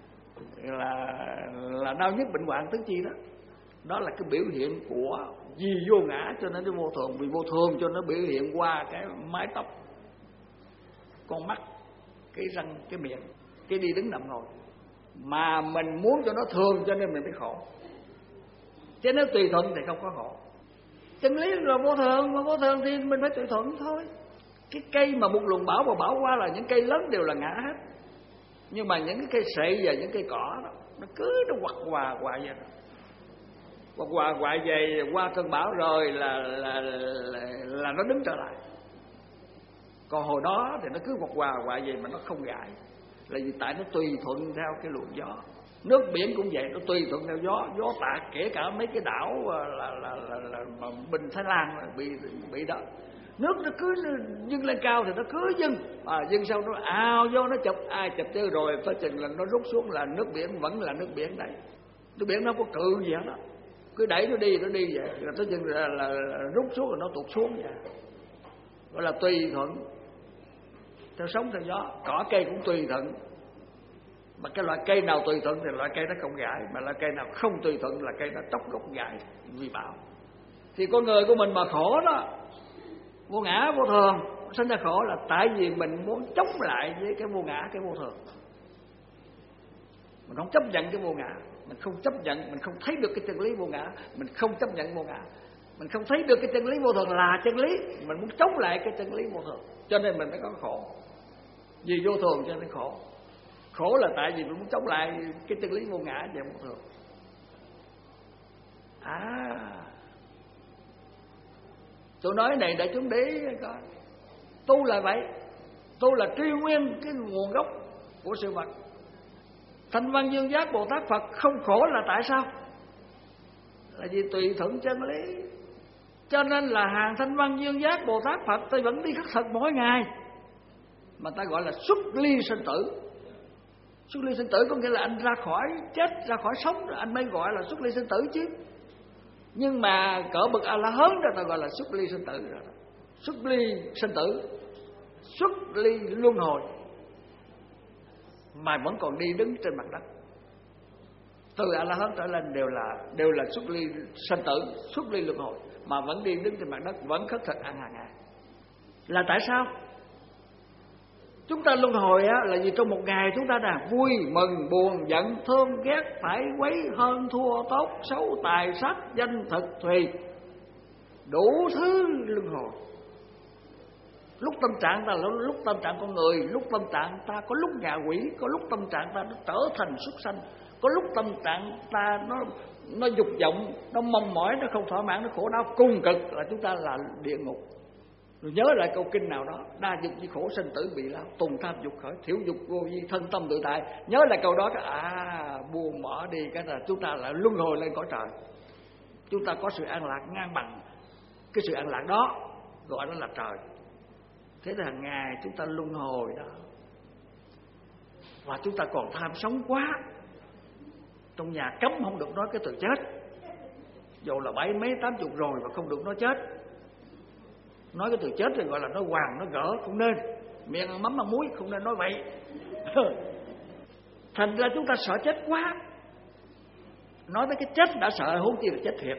[SPEAKER 1] là đau nhức bệnh hoạn tứ chi đó. Đó là cái biểu hiện của vì vô ngã cho nên nó vô thường, vì vô thường cho nó biểu hiện qua cái mái tóc, con mắt, cái răng, cái miệng, cái đi đứng nằm ngồi. Mà mình muốn cho nó thường cho nên mình mới khổ. Chứ nếu tùy thuận thì không có khổ. Chân lý là vô thường, mà vô thường thì mình phải tùy thuận thôi. Cái cây mà một luồng bão mà bão qua là những cây lớn đều là ngã hết. Nhưng mà những cái cây sậy và những cây cỏ đó, nó cứ nó quặt quà vậy đó. Quặt quà về qua cơn bão rồi là nó đứng trở lại. Còn hồi đó thì nó cứ quặt quà vậy mà nó không gãi. Là vì tại nó tùy thuận theo cái luồng gió. Nước biển cũng vậy, nó tùy thuận theo gió tạt, kể cả mấy cái đảo là Bình Thái Lan bị đó. Nước nó cứ dâng lên cao thì nó cứ dâng sau nó ào vô, nó chụp, ai chụp tới rồi tới chừng là nó rút xuống là nước biển vẫn là nước biển đấy. Nước biển nó có cự gì hết đó, cứ đẩy nó đi vậy, là tới chừng là rút xuống rồi nó tụt xuống vậy. Gọi là tùy thuận theo sóng theo gió. Cỏ cây cũng tùy thuận, mà cái loại cây nào tùy thuận thì loại cây nó không gãi, mà loại cây nào không tùy thuận là cây nó tốc gốc gãi vì bão. Thì con người của mình mà khổ đó, vô ngã vô thường, sinh ra khổ là tại vì mình muốn chống lại với cái vô ngã, cái vô thường. Mình không chấp nhận cái vô ngã, mình không chấp nhận, mình không thấy được cái chân lý vô ngã, mình không chấp nhận vô ngã, mình không thấy được cái chân lý vô thường là chân lý, mình muốn chống lại cái chân lý vô thường, cho nên mình mới có khổ. Vì vô thường cho nên khổ. Khổ là tại vì mình muốn chống lại cái chân lý vô ngã và vô thường. Tôi nói này để chúng để ý coi. Tu là vậy. Tu là truy nguyên cái nguồn gốc của sự vật. Thanh Văn Dương Giác Bồ Tát Phật không khổ là tại sao? Là vì tùy thuận chân lý. Cho nên là hàng Thanh Văn Dương Giác Bồ Tát Phật tôi vẫn đi khất thực mỗi ngày, mà ta gọi là xuất ly sinh tử. Xuất ly sinh tử có nghĩa là anh ra khỏi chết, ra khỏi sống rồi anh mới gọi là xuất ly sinh tử chứ. Nhưng mà cỡ bậc A-la-hán đó ta gọi là xuất ly sinh tử rồi. Xuất ly sinh tử, xuất ly luân hồi, mà vẫn còn đi đứng trên mặt đất. Từ A-la-hán trở lên đều là xuất ly sinh tử, xuất ly luân hồi, mà vẫn đi đứng trên mặt đất, vẫn khất thực ăn hàng ngày. Là tại sao? Chúng ta luân hồi á, là vì trong một ngày chúng ta đã vui, mừng, buồn, giận, thương, ghét, phải, quấy, hơn, thua, tốt, xấu, tài, sắc, danh, thực, thùy, đủ thứ luân hồi. Lúc tâm trạng ta là lúc tâm trạng con người, lúc tâm trạng ta có lúc ngạ quỷ, có lúc tâm trạng ta nó trở thành súc sanh, có lúc tâm trạng ta nó dục vọng, nó mong mỏi, nó không thỏa mãn, nó khổ đau cùng cực, là chúng ta là địa ngục. Rồi nhớ lại câu kinh nào đó: đa dục vì khổ sinh tử bị lao, tùng tham dục khởi, thiểu dục vô vi, thân tâm tự tại. Nhớ lại câu đó, buông bỏ đi cái là chúng ta lại luân hồi lên cõi trời. Chúng ta có sự an lạc ngang bằng cái sự an lạc đó, gọi đó là trời. Thế là hàng ngày chúng ta luân hồi đó. Và chúng ta còn tham sống quá. Trong nhà cấm không được nói cái từ chết, dù là 70 mấy 80 rồi mà không được nói chết. Nói cái từ chết thì gọi là nói hoàng, nói gỡ, không nên. Miệng ăn mắm ăn muối, không nên nói vậy. Thành ra chúng ta sợ chết quá. Nói tới cái chết đã sợ, huống chi là chết thiệt.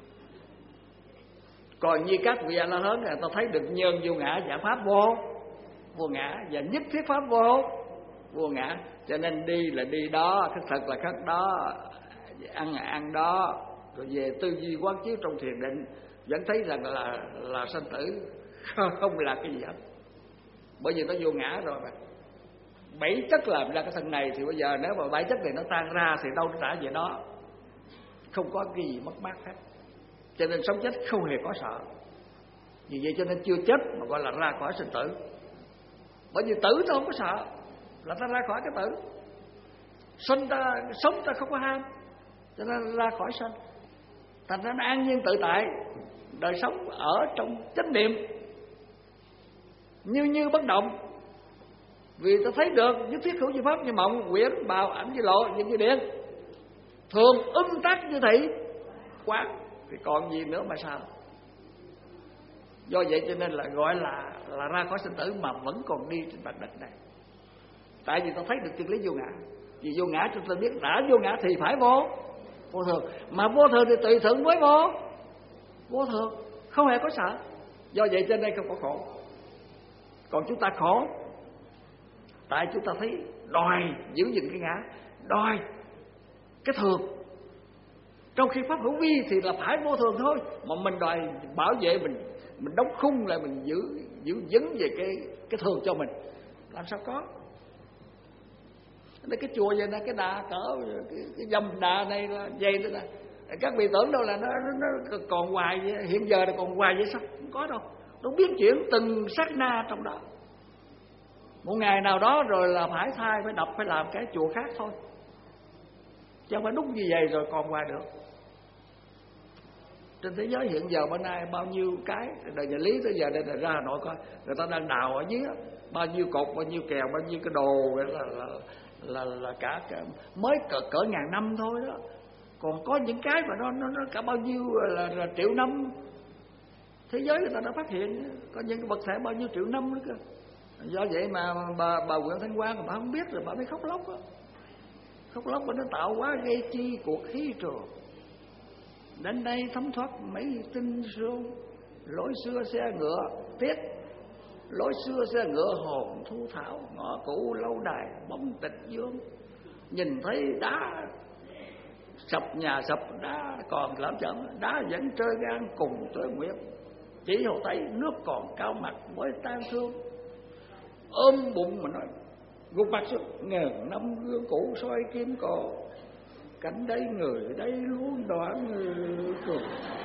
[SPEAKER 1] Còn như các vị A-la-hán người ta thấy được nhân vô ngã, giải pháp vô ngã, và nhất thiết pháp vô ngã. Cho nên đi là đi đó, khất thực là khất đó, ăn là ăn đó. Rồi về tư duy quán chiếu trong thiền định, vẫn thấy rằng là sanh tử không là cái gì hết. Bởi vì nó vô ngã rồi mà. 7 chất làm ra cái thân này, thì bây giờ nếu mà 7 chất này nó tan ra thì đâu nó trả về đó. Không có cái gì mất mát hết. Cho nên sống chết không hề có sợ. Vì vậy cho nên chưa chết mà gọi là ra khỏi sinh tử. Bởi vì tử ta không có sợ, là ta ra khỏi cái tử. Sinh ta, sống ta không có ham, cho nên ra khỏi sanh. Thành ra nó an nhiên tự tại, đời sống ở trong chánh niệm, như bất động. Vì ta thấy được nhất thiết hữu như pháp như mộng, quyển, bào, ảnh như lộ, như điện, thường tắc như thị, quán, thì còn gì nữa mà sao? Do vậy cho nên là gọi là ra khỏi sinh tử mà vẫn còn đi trên mặt đất này. Tại vì ta thấy được chân lý vô ngã. Vì vô ngã chúng ta biết đã vô ngã thì phải vô thường. Mà vô thường thì tùy thuận với vô thường, không hề có sợ. Do vậy cho nên không có khổ. Còn chúng ta khổ, tại chúng ta thấy đòi giữ gìn cái ngã, đòi cái thường. Trong khi pháp hữu vi thì là phải vô thường thôi, mà mình đòi bảo vệ mình đóng khung lại, mình giữ vững về cái thường cho mình, làm sao có? Cái chùa vậy nè, cái đà cỡ cái dòng đà này là dây nữa nè. Các vị tưởng đâu là nó còn hoài vậy, hiện giờ là còn hoài vậy sao? Không có đâu. Nó biến chuyển từng sát na trong đó. Một ngày nào đó rồi là phải thay, phải đập, phải làm cái chùa khác thôi. Chứ không phải đúng như vậy rồi còn hoài được. Trên thế giới hiện giờ bữa nay bao nhiêu cái đời nhà Lý tới giờ đây là ra Hà Nội coi, người ta đang đào ở dưới bao nhiêu cột, bao nhiêu kèo, bao nhiêu cái đồ là cả mới cỡ ngàn năm thôi đó. Còn có những cái mà nó cả bao nhiêu là triệu năm. Thế giới người ta đã phát hiện có những cái vật thể bao nhiêu triệu năm nữa cơ. Do vậy mà bà Nguyễn Thanh Quang bà không biết rồi bà mới khóc lóc đó. Khóc lóc mà nó tạo quá gây chi cuộc khí trường. Đến đây thấm thoát mấy tinh sương, lối xưa xe ngựa tiết, lối xưa xe ngựa hồn thu thảo, ngõ cũ lâu đài bóng tịch dương. Nhìn thấy đá sập nhà sập, đá còn làm chậm, đá vẫn trơi gan cùng tuế nguyệt. Chỉ hồ Tây nước còn cao mặt mới tan thương. Ôm bụng mà nói gục mặt xuống, ngàn năm gương cũ soi kiếm cổ. Cảnh đây người đây luôn đoạn người cười.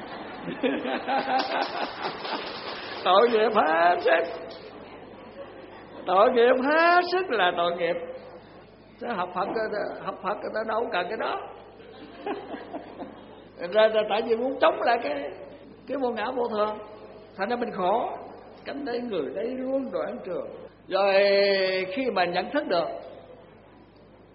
[SPEAKER 1] Tội nghiệp hết sức. Tội nghiệp hết sức là tội nghiệp. Chứ học Phật người ta đâu cần cái đó. Ra tại vì muốn chống lại cái vô ngã vô thường, thành ra mình khổ. Cảnh đây người đây luôn đoạn trường. Rồi khi mà nhận thức được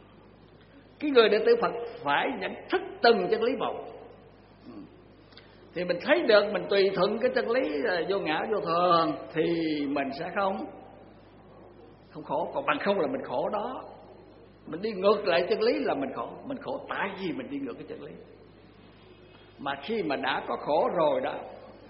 [SPEAKER 1] Cái người đệ tử Phật phải nhận thức từng chân lý một. Thì mình thấy được, mình tùy thuận cái chân lý vô ngã vô thường thì mình sẽ không khổ. Còn bằng không là mình khổ đó. Mình đi ngược lại chân lý là mình khổ. Mình khổ tại vì mình đi ngược cái chân lý. Mà khi mà đã có khổ rồi đó,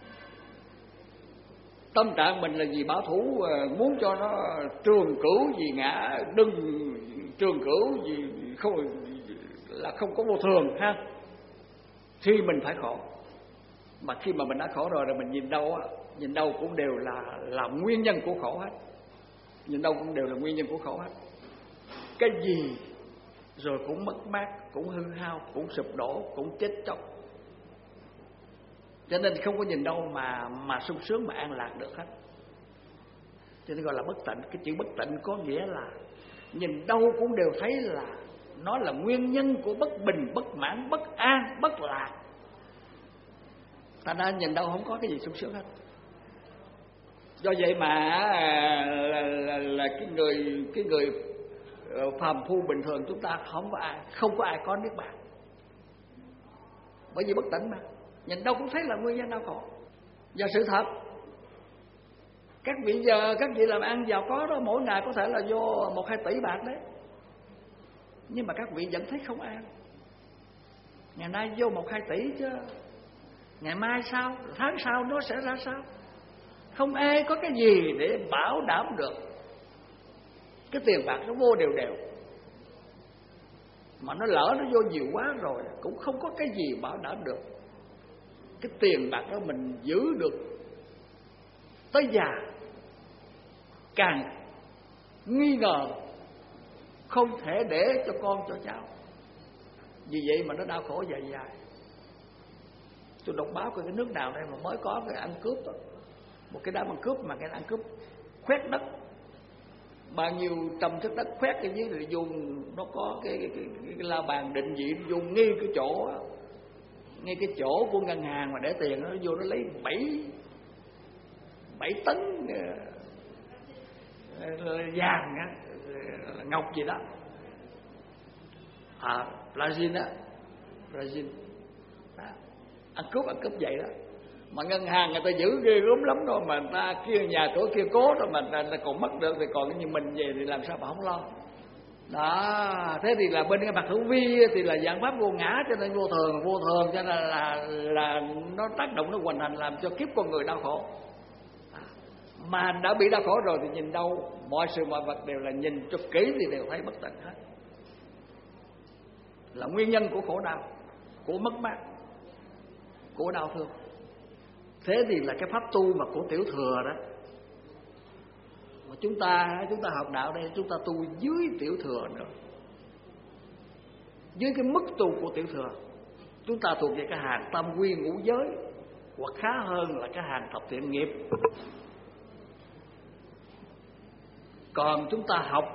[SPEAKER 1] tâm trạng mình là gì? Bảo thủ, muốn cho nó trường cửu vì ngã, đừng trường cửu vì không có vô thường ha. Thì mình phải khổ. Mà khi mà mình đã khổ rồi mình nhìn đâu cũng đều là nguyên nhân của khổ hết. Nhìn đâu cũng đều là nguyên nhân của khổ hết. Cái gì rồi cũng mất mát, cũng hư hao, cũng sụp đổ, cũng chết chóc. Cho nên không có nhìn đâu mà sung sướng, mà an lạc được hết. Cho nên gọi là bất tịnh. Cái chữ bất tịnh có nghĩa là nhìn đâu cũng đều thấy là nó là nguyên nhân của bất bình, bất mãn, bất an, bất lạc. Ta đã nhìn đâu không có cái gì sung sướng hết. Do vậy mà là cái người phàm phu bình thường chúng ta không có ai có niết bàn. Bởi vì bất tịnh mà nhìn đâu cũng thấy là nguyên nhân đau khổ. Và sự thật, các vị làm ăn giàu có đó, mỗi ngày có thể là vô 1-2 tỷ bạc đấy, nhưng mà các vị vẫn thấy không an. Ngày nay vô 1-2 tỷ chứ ngày mai sao, tháng sau nó sẽ ra sao? Không ai có cái gì để bảo đảm được. Cái tiền bạc nó vô đều đều, mà nó lỡ nó vô nhiều quá rồi cũng không có cái gì bảo đảm được. Cái tiền bạc đó mình giữ được tới già, càng nghi ngờ, không thể để cho con cho cháu. Vì vậy mà nó đau khổ dài dài. Tôi đọc báo coi cái nước nào đây mà mới có cái ăn cướp đó. Một cái đám ăn cướp mà cái ăn cướp khoét đất, bao nhiêu trăm thước đất khoét cái dưới rồi dùng, nó có cái la bàn định vị dùng ngay cái chỗ của ngân hàng mà để tiền, nó vô nó lấy 7 tấn vàng ngọc gì đó, Brazil đó, Brazil đó. Ăn cướp vậy đó. Mà ngân hàng người ta giữ ghê gớm lắm đâu, mà người ta kia nhà cửa kia cố rồi mà người ta còn mất được, thì còn như mình về thì làm sao mà không lo. Đó, thế thì là bên cái mặt hữu vi thì là dạng pháp vô ngã, cho nên vô thường cho nên là nó tác động, nó hoành hành làm cho kiếp con người đau khổ. Mà đã bị đau khổ rồi thì nhìn đâu mọi sự mọi vật đều là nhìn cho kỹ thì đều thấy bất tịnh hết, là nguyên nhân của khổ đau, của mất mát, của đau thương. Thế thì là cái pháp tu mà của tiểu thừa đó, mà chúng ta học đạo đây, chúng ta tu dưới tiểu thừa nữa, dưới cái mức tu của tiểu thừa. Chúng ta thuộc về cái hàng tam quy ngũ giới, hoặc khá hơn là cái hàng thập thiện nghiệp. Còn chúng ta học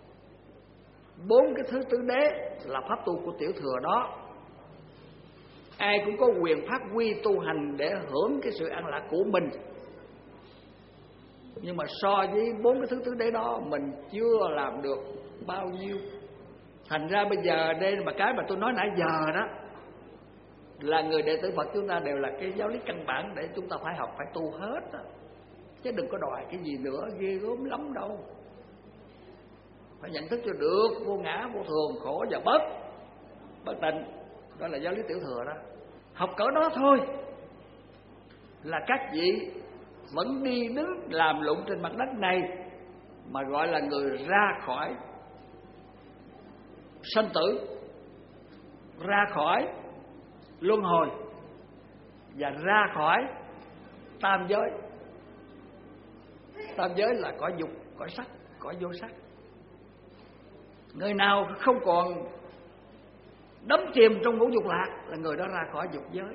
[SPEAKER 1] 4 cái thứ tứ đế là pháp tu của tiểu thừa đó, ai cũng có quyền phát huy tu hành để hưởng cái sự an lạc của mình. Nhưng mà so với 4 cái thứ tứ đế đó mình chưa làm được bao nhiêu. Thành ra bây giờ đây mà cái mà tôi nói nãy giờ đó, là người đệ tử Phật chúng ta đều là cái giáo lý căn bản để chúng ta phải học, phải tu hết đó. Chứ đừng có đòi cái gì nữa ghê gớm lắm đâu. Phải nhận thức cho được vô ngã, vô thường, khổ và bất tịnh. Đó là giáo lý tiểu thừa đó. Học cỡ đó thôi là các vị vẫn đi đứng làm lụng trên mặt đất này, mà gọi là người ra khỏi sanh tử, ra khỏi luân hồi và ra khỏi tam giới. Tam giới là cõi dục, cõi sắc, cõi vô sắc. Người nào không còn đắm chìm trong ngũ dục lạc là người đó ra khỏi dục giới.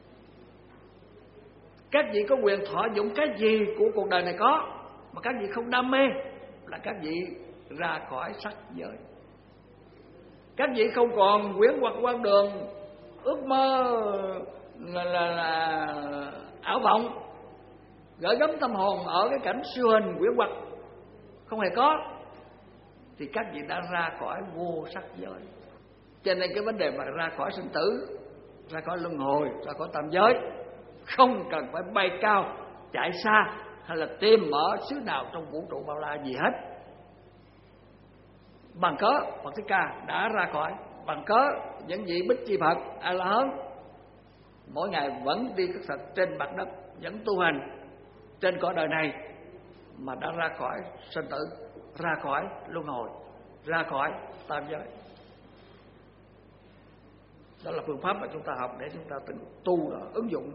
[SPEAKER 1] Các vị có quyền thọ dụng cái gì của cuộc đời này có, mà các vị không đam mê là các vị ra khỏi sắc giới. Các vị không còn quyến hoặc quan đường, ước mơ là ảo vọng, gửi gắm tâm hồn ở cái cảnh siêu hình quyến hoặc không hề có, thì các vị đã ra khỏi vô sắc giới. Cho nên cái vấn đề mà ra khỏi sinh tử, ra khỏi luân hồi, ra khỏi tam giới, không cần phải bay cao chạy xa hay là tìm ở xứ nào trong vũ trụ bao la gì hết. Bằng cớ Phật Thích Ca đã ra khỏi, bằng cớ những vị Bích Chi Phật A La Hán mỗi ngày vẫn đi cất thực trên mặt đất, vẫn tu hành trên cõi đời này mà đã ra khỏi sinh tử, ra khỏi luân hồi, ra khỏi tam giới. Đó là phương pháp mà chúng ta học để chúng ta từng tu đó, ứng dụng đó.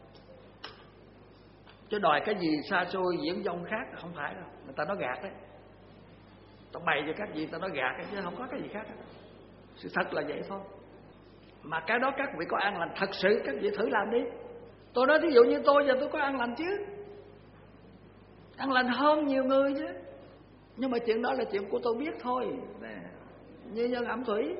[SPEAKER 1] Chứ đòi cái gì xa xôi diễn dông khác không phải đâu, người ta nói gạt đấy. Ta bày cho các vị ta nói gạt chứ không có cái gì khác đó. Sự thật là vậy thôi. Mà cái đó các vị có an lành thật sự, các vị thử làm đi. Tôi nói thí dụ như tôi giờ tôi có an lành chứ, an lành hơn nhiều người chứ. Nhưng mà chuyện đó là chuyện của tôi biết thôi. Như nhân ẩm thủy,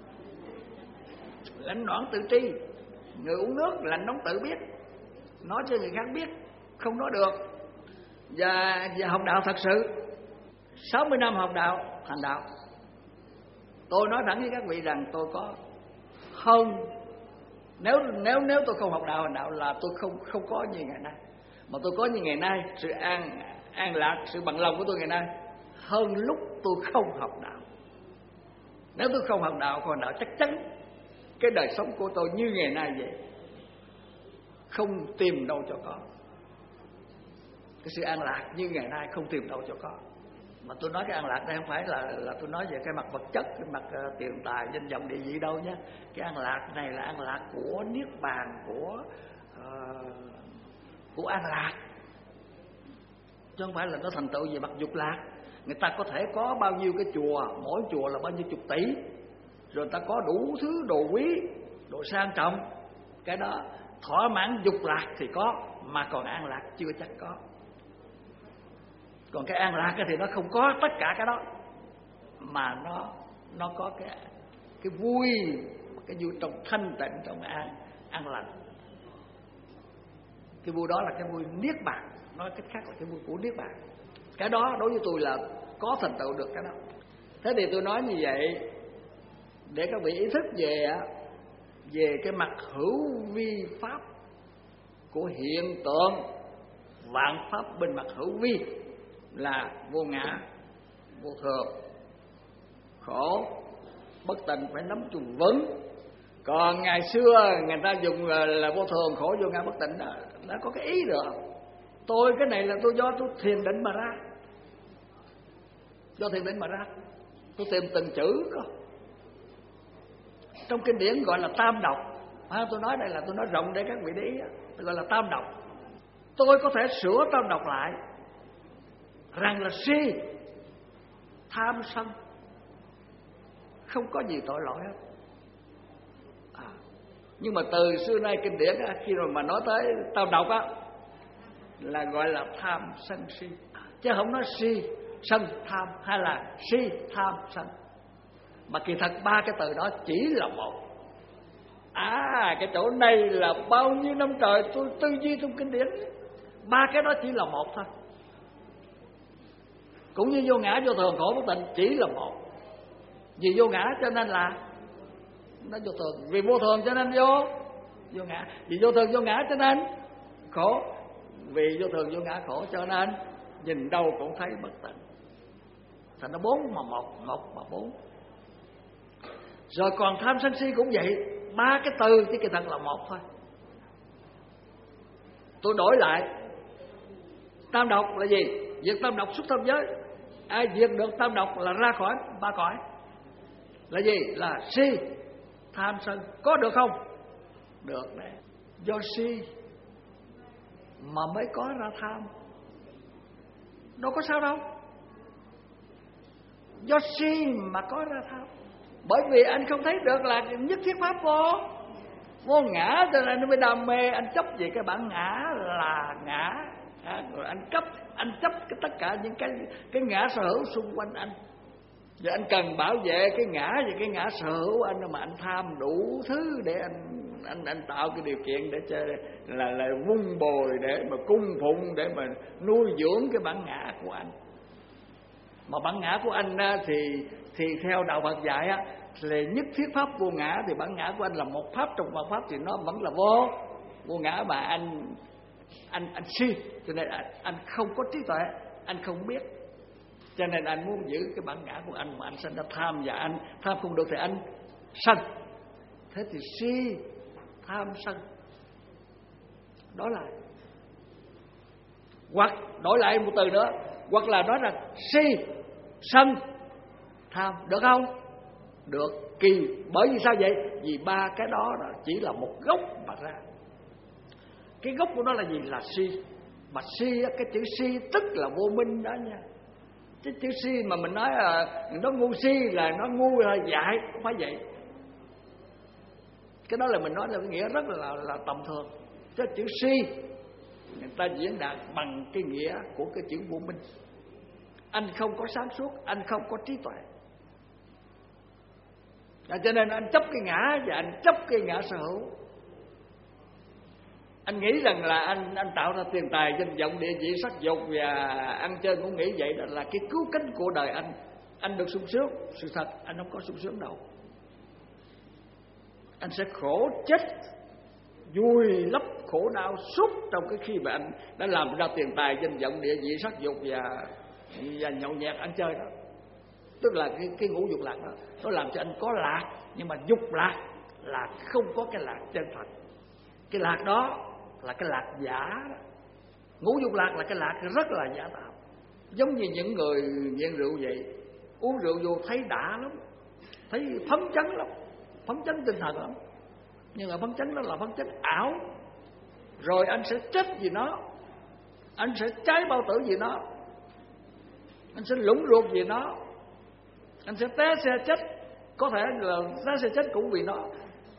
[SPEAKER 1] lạnh noãn tự tri. Người uống nước lạnh nóng tự biết, nói cho người khác biết không nói được. Và học đạo thật sự 60 năm học đạo thành đạo. Tôi nói thẳng với các vị rằng tôi có hơn, nếu tôi không học đạo hành đạo là tôi không có như ngày nay. Mà tôi có như ngày nay, sự an lạc, sự bằng lòng của tôi ngày nay hơn lúc tôi không học đạo. Nếu tôi không học đạo, còn đạo chắc chắn cái đời sống của tôi như ngày nay vậy, không tìm đâu cho có. Cái sự an lạc như ngày nay không tìm đâu cho có. Mà tôi nói cái an lạc đây không phải là tôi nói về cái mặt vật chất, cái mặt tiền tài, danh vọng, địa vị đâu nhé. Cái an lạc này là an lạc của niết bàn, của an lạc, chứ không phải là nó thành tựu về mặt dục lạc. Người ta có thể có bao nhiêu cái chùa, mỗi chùa là bao nhiêu chục tỷ, rồi người ta có đủ thứ đồ quý, đồ sang trọng, cái đó thỏa mãn dục lạc thì có, mà còn an lạc chưa chắc có. Còn cái an lạc thì nó không có tất cả cái đó, mà nó có cái vui trong thanh tịnh, trong an lành. Cái vui đó là cái vui niết bàn, nói cách khác là cái vui của niết bàn. Cái đó đối với tôi là có thành tựu được cái đó. Thế thì tôi nói như vậy để các vị ý thức về cái mặt hữu vi pháp của hiện tượng vạn pháp bên mặt hữu vi là vô ngã, vô thường, khổ, bất tịnh phải nắm chùm vững. Còn ngày xưa người ta dùng là vô thường, khổ, vô ngã, bất tịnh đó, đã có cái ý được. Tôi cái này là tôi do tôi thiền định mà ra, do thiền định mà ra. Tôi tìm từng chữ cơ. Trong kinh điển gọi là tam độc. Tôi nói đây là tôi nói rộng để các vị để ý, gọi là tam độc. Tôi có thể sửa tam độc lại rằng là si, tham sân không có gì tội lỗi hết. Nhưng mà từ xưa nay kinh điển khi mà nói tới tam độc là gọi là tham sân si, chứ không nói si sân tham hay là si tham sân. Mà kỳ thật ba cái từ đó chỉ là một. Cái chỗ này là bao nhiêu năm trời tôi tư duy trong kinh điển, ba cái đó chỉ là một thôi. Cũng như vô ngã, vô thường, khổ, bất tịnh chỉ là một. Vì vô ngã cho nên là nó vô thường, vì vô thường cho nên vô ngã, vì vô thường vô ngã cho nên khổ, vì vô thường vô ngã khổ cho nên nhìn đâu cũng thấy bất tịnh. Thành nó bốn mà một mà bốn. Rồi còn tham sân si cũng vậy, ba cái từ chứ kỳ thật là một thôi. Tôi đổi lại, tam độc là gì? Diệt tam độc xuất tam giới. Ai diệt được tam độc là ra khỏi ba cõi. Là gì? Là si, tham sân. Có được không? Được đấy. Do si mà mới có ra tham, đâu có sao đâu. Do si mà có ra tham, bởi vì anh không thấy được là nhất thiết pháp vô ngã, cho nên nó mới đam mê. Anh chấp về cái bản ngã là ngã, rồi anh chấp tất cả những cái ngã sở hữu xung quanh anh. Và anh cần bảo vệ cái ngã và cái ngã sở hữu anh, mà anh tham đủ thứ để anh tạo cái điều kiện để cho là vun bồi, để mà cung phụng, để mà nuôi dưỡng cái bản ngã của anh. Mà bản ngã của anh thì theo đạo Phật dạy là nhất thiết pháp vô ngã, thì bản ngã của anh là một pháp trong vạn pháp, thì nó vẫn là vô ngã mà anh si. Cho nên anh không có trí tuệ, anh không biết. Cho nên anh muốn giữ cái bản ngã của anh, mà anh sinh ra tham, và anh tham không được thì anh sân. Thế thì si, tham, sân, đó là. Hoặc đổi lại một từ nữa, hoặc là nói là si, sân, tham, được không? Được. Kỳ bởi vì sao vậy? Vì ba cái đó chỉ là một gốc mà ra. Cái gốc của nó là gì? Là si. Mà si, cái chữ si tức là vô minh đó nha. Cái chữ si mà mình nói là nó ngu si là nó ngu là dại, không phải vậy. Cái đó là mình nói là cái nghĩa rất là tầm thường. Cái chữ si người ta diễn đạt bằng cái nghĩa của cái chữ vô minh. Anh không có sáng suốt, anh không có trí tuệ. Cho nên anh chấp cái ngã, và anh chấp cái ngã sở hữu. Anh nghĩ rằng là anh tạo ra tiền tài, danh vọng, địa vị, sắc dục và ăn chơi cũng nghĩ vậy, đó là cái cứu cánh của đời anh. Anh được sung sướng. Sự thật anh không có sung sướng đâu. Anh sẽ khổ chết, vùi lấp khổ đau suốt trong cái khi mà anh đã làm ra tiền tài, danh vọng, địa vị, sắc dục và nhậu nhẹt ăn chơi đó. Tức là cái ngũ dục lạc đó, nó làm cho anh có lạc. Nhưng mà dục lạc là không có cái lạc chân thật. Cái lạc đó là cái lạc giả đó. Ngũ dục lạc là cái lạc rất là giả tạo. Giống như những người nghiện rượu vậy, uống rượu vô thấy đã lắm, thấy phấn chấn lắm, phấn chấn tinh thần lắm. Nhưng mà phấn chấn đó là phấn chấn ảo. Rồi anh sẽ chết vì nó, anh sẽ cháy bao tử vì nó, anh sẽ lũng ruột vì nó, anh sẽ té xe chết. Có thể là té xe chết cũng vì nó.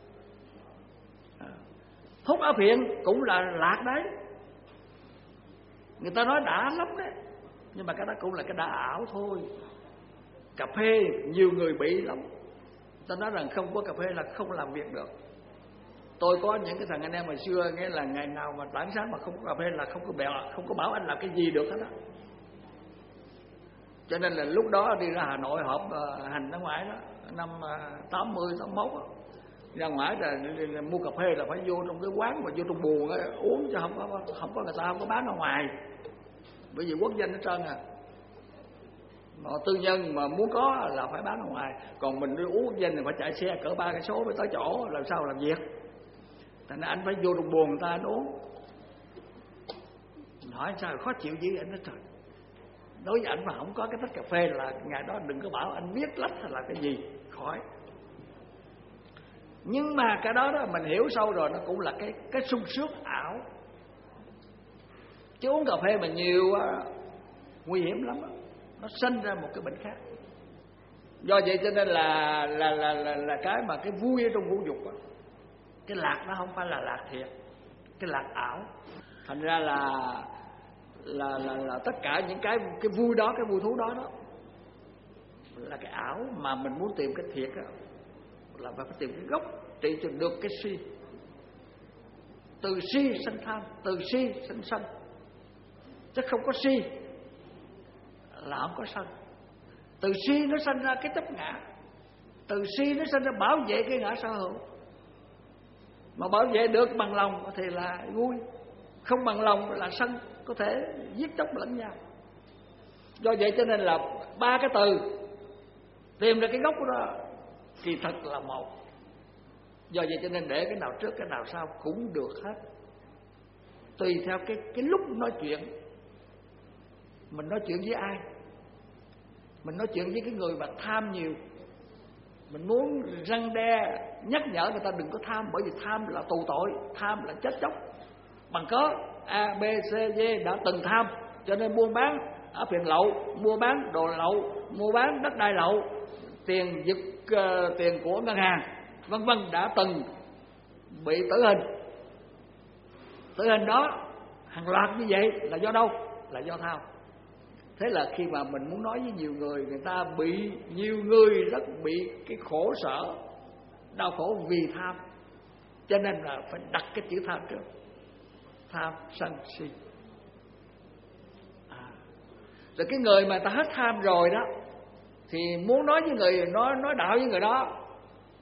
[SPEAKER 1] Hút áo phiện cũng là lạc đấy. Người ta nói đã lắm đấy, nhưng mà cái đó cũng là cái đã ảo thôi. Cà phê nhiều người bị lắm. Ta nói rằng không có cà phê là không làm việc được. Tôi có những cái thằng anh em hồi xưa, nghĩa là ngày nào mà tảng sáng mà không có cà phê là không có bèo, không có bảo anh làm cái gì được hết á. Cho nên là lúc đó đi ra Hà Nội họp hành ở ngoài đó, năm 80, 81 đó. Ra ngoài là mua cà phê là phải vô trong cái quán, mà vô trong buồng ấy, uống, chứ không có người ta không có bán ở ngoài. Bởi vì quốc danh hết trơn à. Mà tư nhân mà muốn có là phải bán ở ngoài. Còn mình đi uống quốc danh thì phải chạy xe cỡ 3 cây số mới tới chỗ, làm sao làm việc. Thành ra anh phải vô trong buồng người ta anh uống. Hỏi sao khó chịu dữ anh nói trời, đối với anh mà không có cái tách cà phê là ngày đó đừng có bảo anh biết lách hay là cái gì, khỏi. Nhưng mà cái đó mình hiểu sâu rồi, nó cũng là cái sung sướng ảo. Chứ uống cà phê mà nhiều nguy hiểm lắm đó. Nó sinh ra một cái bệnh khác. Do vậy cho nên là cái mà cái vui ở trong ngũ dục đó, cái lạc nó không phải là lạc thiệt, cái lạc ảo. Thành ra là tất cả những cái vui đó, cái vui thú đó là cái ảo. Mà mình muốn tìm cái thiệt đó, là phải tìm cái gốc trị cho được cái si. Từ si sinh tham, từ si sinh sân. Chứ không có si là không có sân. Từ si nó sinh ra cái chấp ngã, từ si nó sinh ra bảo vệ cái ngã sở hữu. Mà bảo vệ được bằng lòng thì là vui, không bằng lòng là sân, có thể giết chóc lẫn nhau. Do vậy cho nên là ba cái từ tìm ra cái gốc của nó thì thật là một. Do vậy cho nên để cái nào trước cái nào sau cũng được hết, tùy theo cái lúc nói chuyện. Mình nói chuyện với ai? Mình nói chuyện với cái người mà tham nhiều, mình muốn răn đe nhắc nhở người ta đừng có tham. Bởi vì tham là tù tội, tham là chết chóc. Bằng cớ A, B, C, D đã từng tham, cho nên buôn bán ở phiền lậu, mua bán đồ lậu, mua bán đất đai lậu, tiền giật tiền của ngân hàng, vân vân, đã từng bị tử hình. Tử hình đó hàng loạt như vậy là do đâu? Là do tham. Thế là khi mà mình muốn nói với nhiều người, người ta bị, nhiều người rất bị cái khổ sở, đau khổ vì tham. Cho nên là phải đặt cái chữ tham trước. Tham, sân, si. Rồi cái người mà ta hết tham rồi đó, thì muốn nói với người, nói đạo với người đó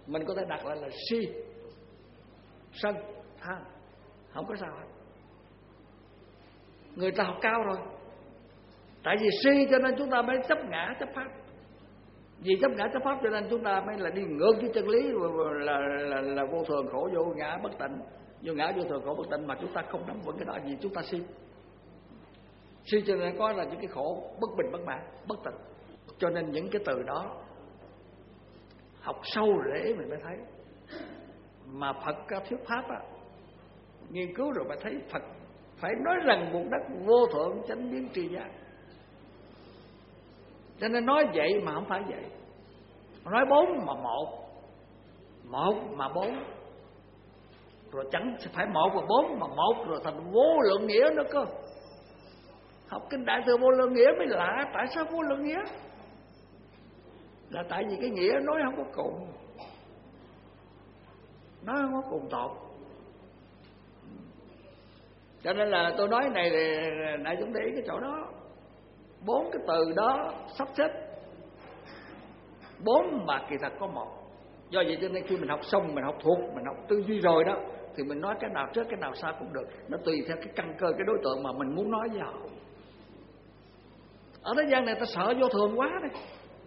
[SPEAKER 1] Mình có thể đặt lại là si, sân, tham, không có sao hết. Người ta học cao rồi. Tại vì si cho nên chúng ta mới chấp ngã chấp pháp. Vì chấp ngã chấp pháp cho nên chúng ta mới là đi ngược với chân lý, là vô thường khổ vô ngã bất tịnh. Vô ngã vô thường khổ bất tịnh mà chúng ta không nắm vững cái đó, vì chúng ta si. Si cho nên có là những cái khổ bất bình bất mãn bất tịnh. Cho nên những cái từ đó học sâu rễ mình mới thấy. Mà Phật thuyết pháp á, nghiên cứu rồi mới thấy Phật phải nói rằng một đất vô thượng chánh biến tri giác. Cho nên nói vậy mà không phải vậy. Nói 4 mà 1, 1 mà 4, rồi chẳng phải 1 và 4 mà 1 rồi thành vô lượng nghĩa nữa cơ. Học kinh Đại Thừa vô lượng nghĩa mới lạ. Tại sao vô lượng nghĩa? Là tại vì cái nghĩa nói không có cùng, nói không có cùng tột. Cho nên là tôi nói này là đại chúng để ý cái chỗ đó. 4 cái từ đó sắp xếp 4 mà kỳ thật có 1. Do vậy cho nên khi mình học xong, mình học thuộc, mình học tư duy rồi đó, thì mình nói cái nào trước cái nào sau cũng được. Nó tùy theo cái căn cơ, cái đối tượng mà mình muốn nói với họ. Ở thế gian này ta sợ vô thường quá đấy.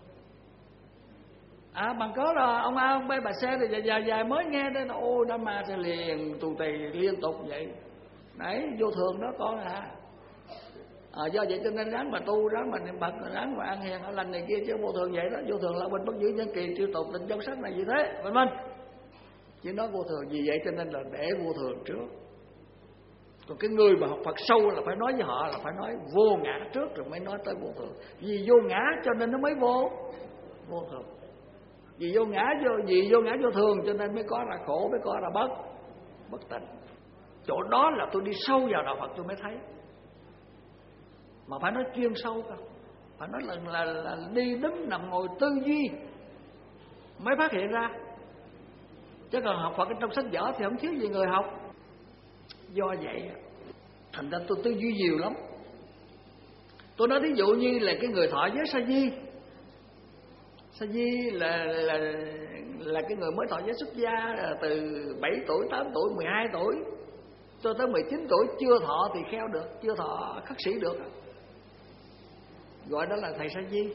[SPEAKER 1] Bằng cớ là ông A ông B bà C thì dài mới nghe đây là ô Đam Ma sẽ liền tù tì liên tục vậy. Đấy, vô thường đó con à. Do vậy cho nên ráng mà tu, ráng mà niệm Phật, ráng mà ăn hiền ở lành này kia, chứ vô thường vậy đó. Vô thường là bình bất giữ nhân kỳ tiêu tục tình trong sách này gì thế, vân vân. Chỉ nói vô thường, vì vậy cho nên là để vô thường trước. Còn cái người mà học Phật sâu là phải nói với họ là phải nói vô ngã trước rồi mới nói tới vô thường. Vì vô ngã cho nên nó mới vô thường. Vì vô ngã vô thường cho nên mới có là khổ, mới có là bất tịnh. Chỗ đó là tôi đi sâu vào đạo Phật tôi mới thấy. Mà phải nói chuyên sâu cơ. Phải nói là đi đứng nằm ngồi tư duy mới phát hiện ra. Chứ còn học Phật trong sách vở thì không thiếu gì người học. Do vậy thành ra tôi tư duy nhiều lắm. Tôi nói ví dụ như là cái người thọ giới sa di. Sa di là cái người mới thọ giới xuất gia từ 7 tuổi, 8 tuổi, 12 tuổi cho tới 19 tuổi chưa thọ thì kheo được, chưa thọ khất sĩ được. Gọi đó là thầy sa di.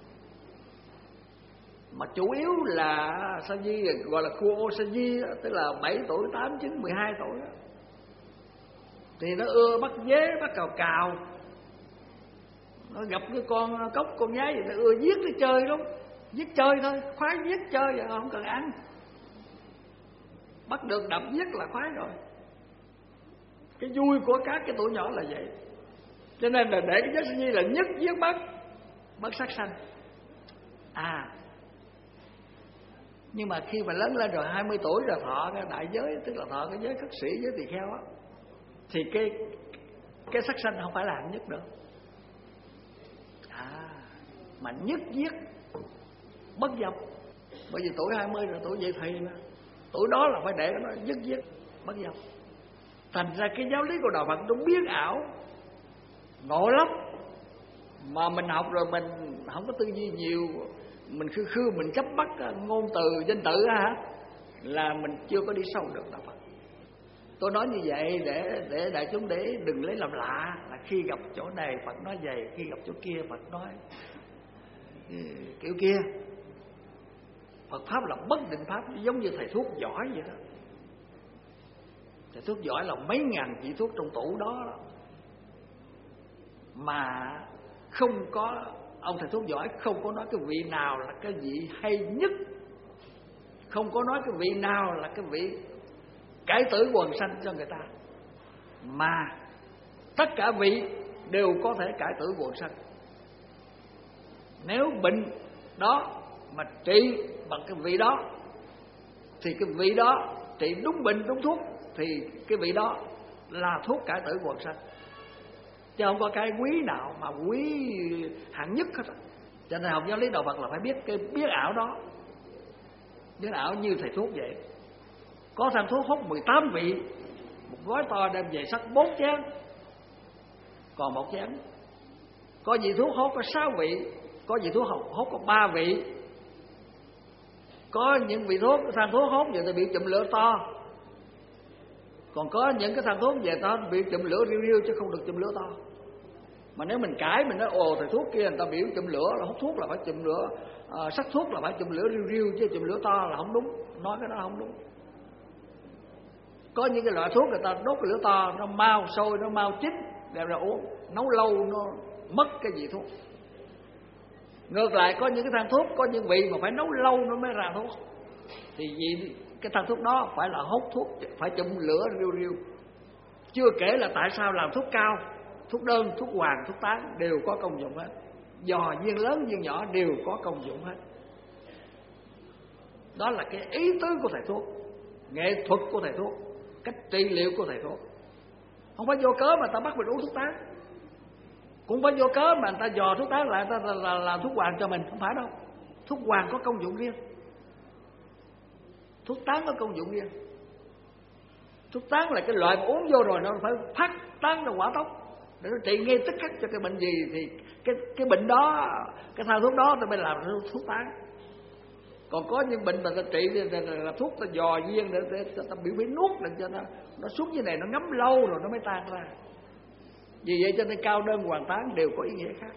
[SPEAKER 1] Mà chủ yếu là sa di gọi là khu ô sa di, tức là 7 tuổi, 8, 9, 12 tuổi đó. Thì nó ưa bắt dế, bắt cào. Nó gặp cái con cốc, con nhái gì nó ưa giết nó chơi lắm. Giết chơi thôi, khoái giết chơi vậy, không cần ăn. Bắt được đập giết là khoái rồi. Cái vui của các cái tuổi nhỏ là vậy. Cho nên là để cái giới sa di là nhất giết bất sát sanh. Nhưng mà khi mà lớn lên rồi 20 tuổi rồi thọ cái đại giới, tức là thọ cái giới khất sĩ, giới tỳ kheo á, thì cái sát sanh không phải là hạng nhất nữa. Mà nhất giết bất dâm. Bởi vì tuổi 20 rồi tuổi dậy thì mà. Tuổi đó là phải để nó nhất giết bất dâm. Thành ra cái giáo lý của đạo Phật nó biến ảo, ngộ lắm. Mà mình học rồi mình không có tư duy nhiều, mình khư mình chấp bắt ngôn từ danh tự là mình chưa có đi sâu được đạo Phật. Tôi nói như vậy để đại chúng để đừng lấy làm lạ, là khi gặp chỗ này Phật nói vậy, khi gặp chỗ kia Phật nói kiểu kia. Phật pháp là bất định pháp, giống như thầy thuốc giỏi vậy đó. Thầy thuốc giỏi là mấy ngàn vị thuốc trong tủ đó, mà không có, ông thầy thuốc giỏi không có nói cái vị nào là cái vị hay nhất, không có nói cái vị nào là cái vị cải tử quần sanh cho người ta, mà tất cả vị đều có thể cải tử quần sanh. Nếu bệnh đó mà trị bằng cái vị đó thì cái vị đó trị đúng bệnh đúng thuốc, thì cái vị đó là thuốc cải tử quần sanh, chứ không có cái quý nào mà quý hạng nhất hết. Cho nên học giáo lý đạo Phật là phải biết cái biến ảo đó. Biến ảo như thầy thuốc vậy. Có thằng thuốc hút 18 vị, một gói to đem về sắc 4 chén, còn 1 chén. Có vị thuốc hút có 6 vị, có vị thuốc hút có 3 vị. Có những vị thang thuốc hốt về ta bị chùm lửa to, còn có những cái thang thuốc về ta bị chùm lửa riu riu chứ không được chùm lửa to. Mà nếu mình cãi, mình nói ồ thầy thuốc kia người ta biểu chùm lửa là hút thuốc là phải chùm lửa, sắc thuốc là phải chùm lửa riu riu chứ chùm lửa to là không đúng. Nói cái đó không đúng. Có những cái loại thuốc người ta đốt cái lửa to, nó mau sôi, nó mau chín, đem ra uống, nấu lâu nó mất cái vị thuốc. Ngược lại có những cái thang thuốc, có những vị mà phải nấu lâu nó mới ra thuốc, thì vì cái thang thuốc đó phải là hút thuốc, phải chùm lửa riu riu. Chưa kể là tại sao làm thuốc cao, thuốc đơn, thuốc hoàng, thuốc tán đều có công dụng hết. Giò viên lớn viên nhỏ đều có công dụng hết. Đó là cái ý tứ của thầy thuốc, nghệ thuật của thầy thuốc, cách trị liệu của thầy thuốc. Không phải vô cớ mà ta bắt mình uống thuốc tán, cũng phải vô cớ mà người ta dò thuốc tán lại ta làm thuốc hoàng cho mình, không phải đâu. Thuốc hoàng có công dụng riêng, thuốc tán có công dụng riêng. Thuốc tán là cái loại mà uống vô rồi nó phải phát tán ra quả tốc để nó trị ngay tức khắc cho cái bệnh gì, thì cái bệnh đó, cái thang thuốc đó ta mới làm thuốc tán. Còn có những bệnh mà ta trị là thuốc ta dò viên để ta bị nuốt để cho nó xuống như này, nó ngấm lâu rồi nó mới tan ra. Vì vậy cho nên cao đơn hoàng tán đều có ý nghĩa khác.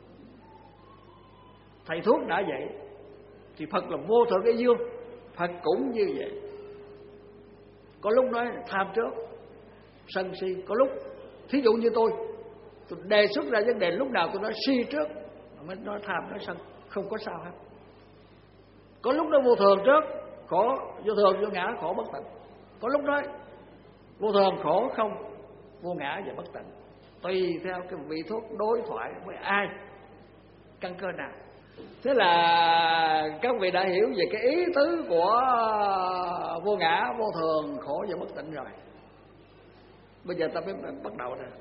[SPEAKER 1] Thầy thuốc đã vậy thì Phật là vô thượng cái dương, Phật cũng như vậy. Có lúc nói tham trước, sân si. Có lúc thí dụ như tôi đề xuất ra vấn đề, lúc nào tôi nói si trước mới nói tham nói sân, không có sao hết. Có lúc nó vô thường trước, khổ vô thường vô ngã khổ bất tịnh. Có lúc nói vô thường khổ không, vô ngã và bất tịnh. Tùy theo cái vị thuốc đối thoại với ai, căn cơ nào. Thế là các vị đã hiểu về cái ý tứ của vô ngã, vô thường, khổ và bất tịnh rồi. Bây giờ ta mới bắt đầu nè.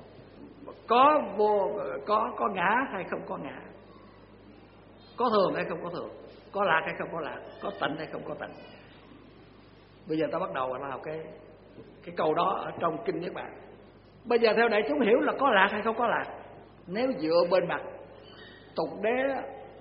[SPEAKER 1] Có ngã hay không có ngã, có thường hay không có thường, có lạc hay không có lạc, có tịnh hay không có tịnh. Bây giờ ta bắt đầu vào cái câu đó ở trong kinh Niết Bàn. Bây giờ theo đại chúng hiểu là có lạc hay không có lạc. Nếu dựa bên mặt tục đế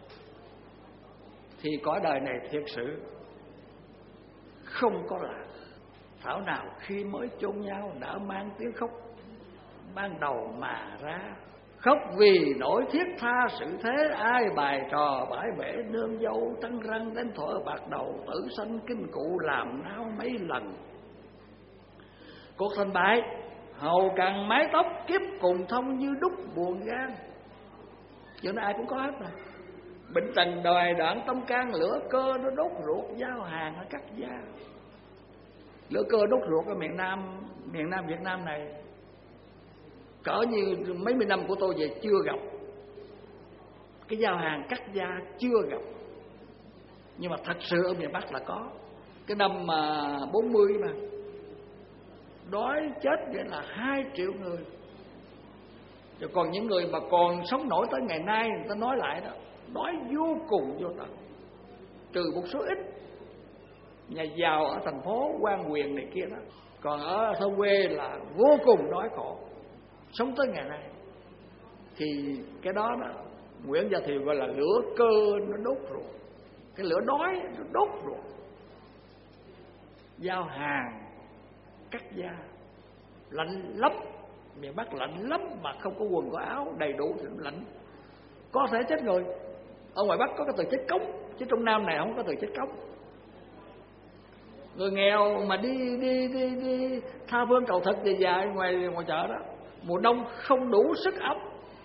[SPEAKER 1] thì cõi đời này thiệt sự không có lạc. Thảo nào khi mới chôn nhau đã mang tiếng khóc ban đầu mà ra, khóc vì nỗi thiết tha sự thế, ai bài trò bãi bể nương dâu, trắng răng đến thuở bạc đầu, tử sanh kinh cụ làm nao mấy lần. Cuộc thành bại hầu càng mái tóc, kiếp cùng thông như đúc buồn gan. Chuyện này ai cũng có hết rồi. Bệnh trần đời đoạn tâm can, lửa cơ nó đốt ruột, giao hàng nó cắt da. Lửa cơ đốt ruột ở miền Nam Việt Nam này cỡ như mấy mươi năm của tôi về chưa gặp. Cái giao hàng cắt da chưa gặp. Nhưng mà thật sự ở miền Bắc là có. Cái năm mà 40 mà đói chết vậy là 2 triệu người. Rồi còn những người mà còn sống nổi tới ngày nay, người ta nói lại đó, đói vô cùng vô tận. Trừ một số ít nhà giàu ở thành phố quan quyền này kia đó, còn ở thôn quê là vô cùng đói khổ, sống tới ngày nay. Thì cái đó đó Nguyễn Gia Thiều gọi là lửa cơ nó đốt ruột. Cái lửa đói nó đốt ruột. Giao hàng cắt da, lạnh lắm. Miền Bắc lạnh lắm, mà không có quần có áo đầy đủ thì lạnh, có thể chết người. Ở ngoài Bắc có cái từ chết cống, chứ trong Nam này không có từ chết cống. Người nghèo mà đi tha phương cầu thực về dài ngoài chợ đó, mùa đông không đủ sức ấm,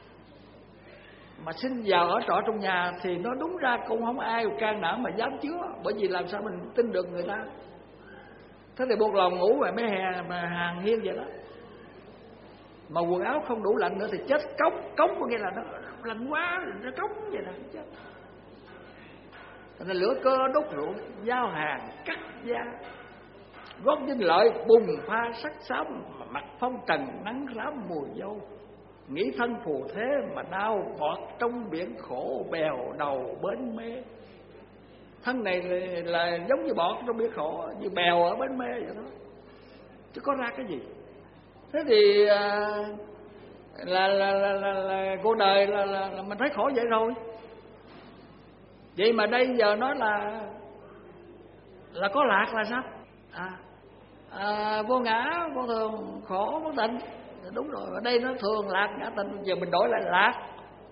[SPEAKER 1] mà xin vào ở trọ trong nhà thì nó đúng ra cũng không ai can đảm mà dám chứa, bởi vì làm sao mình tin được người ta. Thế thì buộc lòng ngủ ngoài mấy hè mà hàng hiên vậy đó. Mà quần áo không đủ lạnh nữa thì chết cống. Cống có nghĩa là nó lạnh quá, nó cống vậy là chết. Thành ra lửa cơ đốt ruột, giao hàng cắt da, gót vinh lợi bùng pha sắc xám, mặt phong trần nắng rám mùi dâu. Nghĩ thân phù thế mà đau bọt trong biển khổ, bèo đầu bến mê. Thân này là giống như bọt trong biển khổ, như bèo ở bến mê vậy đó, chứ có ra cái gì. Thế thì là cuộc đời là mình thấy khổ vậy rồi. Vậy mà đây giờ nói là là có lạc là sao? Vô ngã, vô thường, khổ, bất tịnh. Đúng rồi, ở đây nó thường, lạc, ngã, tịnh. Giờ mình đổi lại lạc,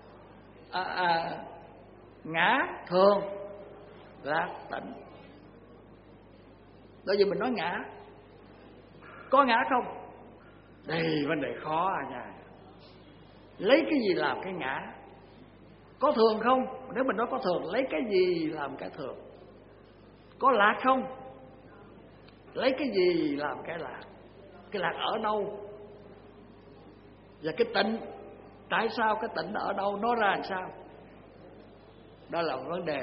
[SPEAKER 1] ngã, thường, lạc, tịnh. Bây giờ mình nói ngã, có ngã không? Đây vấn đề khó nha. Lấy cái gì làm cái ngã? Có thường không? Nếu mình nói có thường, lấy cái gì làm cái thường? Có lạc không? Lấy cái gì làm cái lạc? Cái lạc ở đâu? Và cái tịnh, tại sao cái tịnh ở đâu? Nó ra làm sao? Đó là vấn đề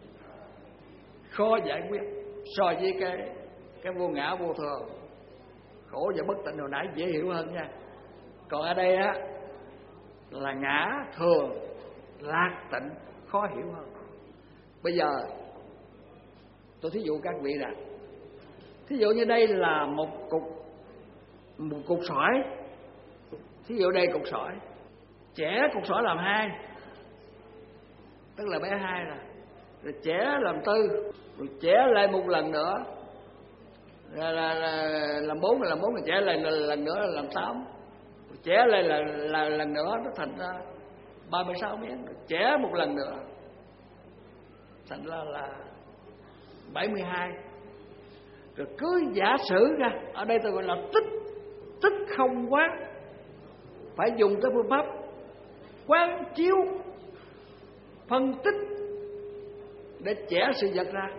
[SPEAKER 1] khó giải quyết so với cái vô ngã vô thường, khổ và bất tịnh hồi nãy dễ hiểu hơn nha. Còn ở đây á là ngã, thường, lạc, tịnh, khó hiểu hơn. Bây giờ tôi thí dụ các vị nè, thí dụ như đây là một cục sỏi. Thí dụ đây cục sỏi, chẻ cục sỏi làm hai, tức là bé hai nè, rồi chẻ làm tư, rồi chẻ lại một lần nữa là làm bốn, rồi chẻ lại lần nữa là làm 8, rồi chẻ lại là lần nữa nó thành ra 36 miếng, rồi chẻ một lần nữa thành ra là 72. Rồi cứ giả sử ra, ở đây tôi gọi là tích không quán, phải dùng tới phương pháp quán chiếu phân tích để chẻ sự vật ra.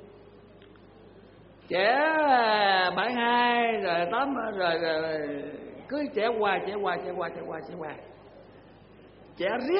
[SPEAKER 1] Chẻ 72 rồi 8 rồi cứ chẻ qua chẻ riết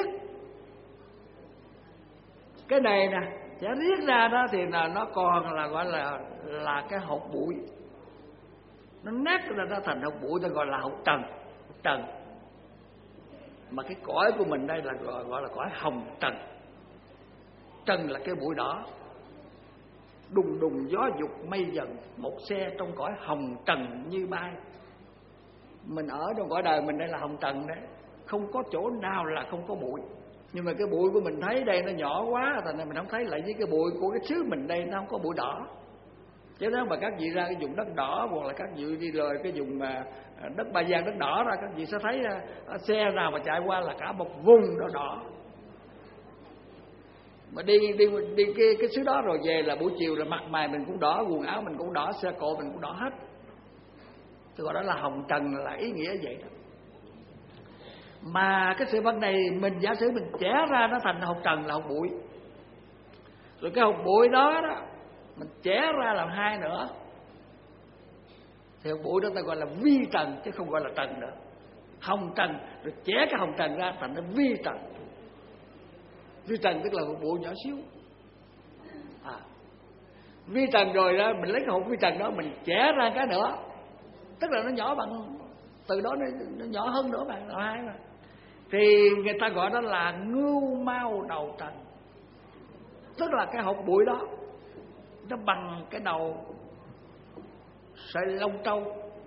[SPEAKER 1] cái này nè, chẻ riết ra đó thì là nó còn là gọi là cái hột bụi, nó nát ra thành hột bụi, ta gọi là hột trần. Mà cái cõi của mình đây là gọi là cõi hồng trần. Trần là cái bụi đỏ, đùng đùng gió dục mây dần, một xe trong cõi hồng trần như bay. Mình ở trong cõi đời mình đây là hồng trần đấy, không có chỗ nào là không có bụi. Nhưng mà cái bụi của mình thấy đây nó nhỏ quá, thành ra mình không thấy, lại với cái bụi của cái xứ mình đây nó không có bụi đỏ. Chứ nếu mà các vị ra cái vùng đất đỏ, hoặc là các vị đi lời cái vùng mà đất Ba Giang, đất đỏ ra, các vị sẽ thấy xe nào mà chạy qua là cả một vùng đỏ. Mà đi cái xứ đó rồi về là buổi chiều là mặt mày mình cũng đỏ, quần áo mình cũng đỏ, xe cộ mình cũng đỏ hết. Thì gọi đó là hồng trần, là ý nghĩa vậy đó. Mà cái sự vật này mình giả sử mình chẻ ra nó thành hồng trần là hồng bụi. Rồi cái hồng bụi đó mình chẻ ra làm hai nữa thì hồng bụi đó ta gọi là vi trần, chứ không gọi là trần nữa. Hồng trần, rồi chẻ cái hồng trần ra thành nó vi trần. Vi trần tức là hột bụi nhỏ xíu. Vi trần rồi đó, mình lấy cái hột vi trần đó mình chẻ ra cái nữa, tức là nó nhỏ bằng, từ đó nó nhỏ hơn nữa bằng là hai mà. Thì người ta gọi đó là ngưu mao đầu trần. Tức là cái hột bụi đó nó bằng cái đầu sợi lông trâu,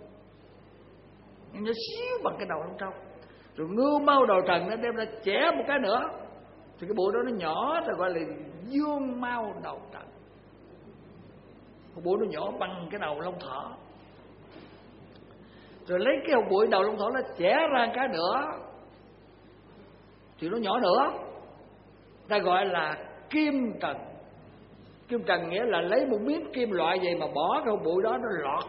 [SPEAKER 1] nó xíu bằng cái đầu lông trâu. Rồi ngưu mao đầu trần nó đem ra chẻ một cái nữa thì cái bụi đó nó nhỏ, ta gọi là dương mao đầu trần. Cái bụi nó nhỏ bằng cái đầu lông thỏ. Rồi lấy cái hột bụi đầu lông thỏ nó chẻ ra cái nữa thì nó nhỏ nữa, ta gọi là kim trần. Kim trần nghĩa là lấy một miếng kim loại vậy mà bỏ cái hột bụi đó nó lọt,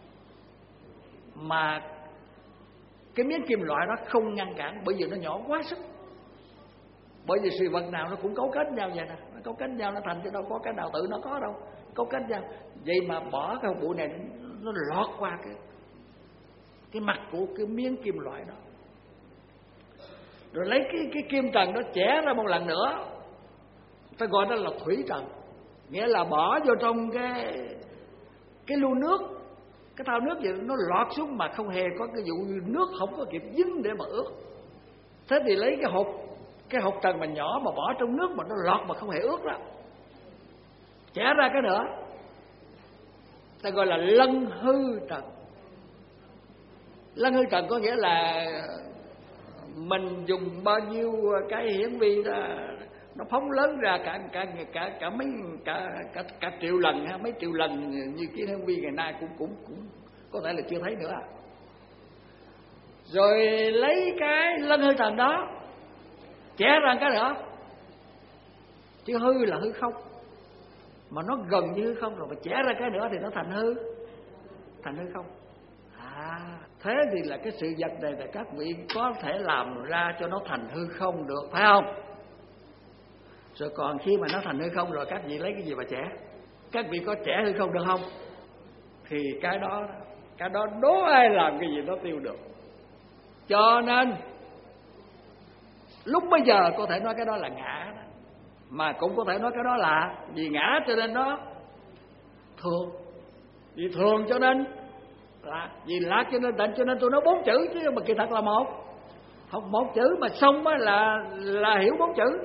[SPEAKER 1] mà cái miếng kim loại đó không ngăn cản, bởi vì nó nhỏ quá sức. Bởi vì sự vật nào nó cũng cấu kết nhau vậy nè, nó cấu kết nhau nó thành, chứ đâu có cái nào tự nó có đâu, cấu kết nhau. Vậy mà bỏ cái hột bụi này nó lọt qua cái mặt của cái miếng kim loại đó. Rồi lấy cái kim trần đó chẻ ra một lần nữa, ta gọi đó là thủy trần. Nghĩa là bỏ vô trong cái lu nước, cái thau nước vậy, nó lọt xuống mà không hề có cái vụ nước không có kịp dính để mà ướt. Thế thì lấy cái hột trần mà nhỏ mà bỏ trong nước mà nó lọt mà không hề ướt đó, chẻ ra cái nữa, ta gọi là lân hư trần. Lân hư trần có nghĩa là mình dùng bao nhiêu cái hiển vi đó, nó phóng lớn ra cả triệu lần ha, mấy triệu lần như cái thiên vi ngày nay cũng có thể là chưa thấy nữa. Rồi lấy cái lân hư thần đó chẻ ra cái nữa, chứ hư là hư không, mà nó gần như hư không rồi, mà chẻ ra cái nữa thì nó thành hư không. Thế thì là cái sự vật này là các vị có thể làm ra cho nó thành hư không được, phải không? Rồi còn khi mà nó thành hư không rồi, các vị lấy cái gì mà chẻ? Các vị có chẻ hư không được không? Thì cái đó đố ai làm cái gì nó tiêu được. Cho nên lúc bây giờ có thể nói cái đó là ngã đó, mà cũng có thể nói cái đó là vì ngã cho nên nó thường, vì thường cho nên lạc, vì lạc cho nên tịnh, cho nên tôi nói 4 chữ chứ mà kỳ thật là một. Học 1 chữ mà xong á là hiểu 4 chữ.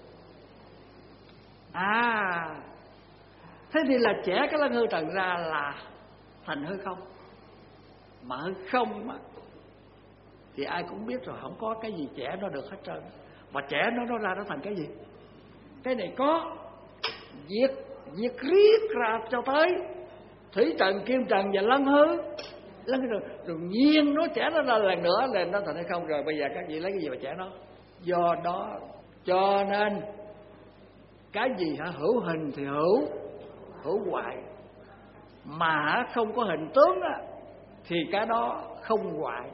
[SPEAKER 1] Thế thì là chẻ cái lân hư trần ra là thành hư không. Mà hư không á thì ai cũng biết rồi, không có cái gì chẻ nó được hết trơn. Mà chẻ nó ra nó thành cái gì? Cái này có diệt riết ra cho tới thủy trần, kim trần và lân hư rồi nhiên nó chẻ nó ra lần nữa là nó thành hay không. Rồi bây giờ các vị lấy cái gì mà chẻ nó? Do đó cho nên cái gì hữu hình thì hữu hoại, mà không có hình tướng á, thì cái đó không hoại.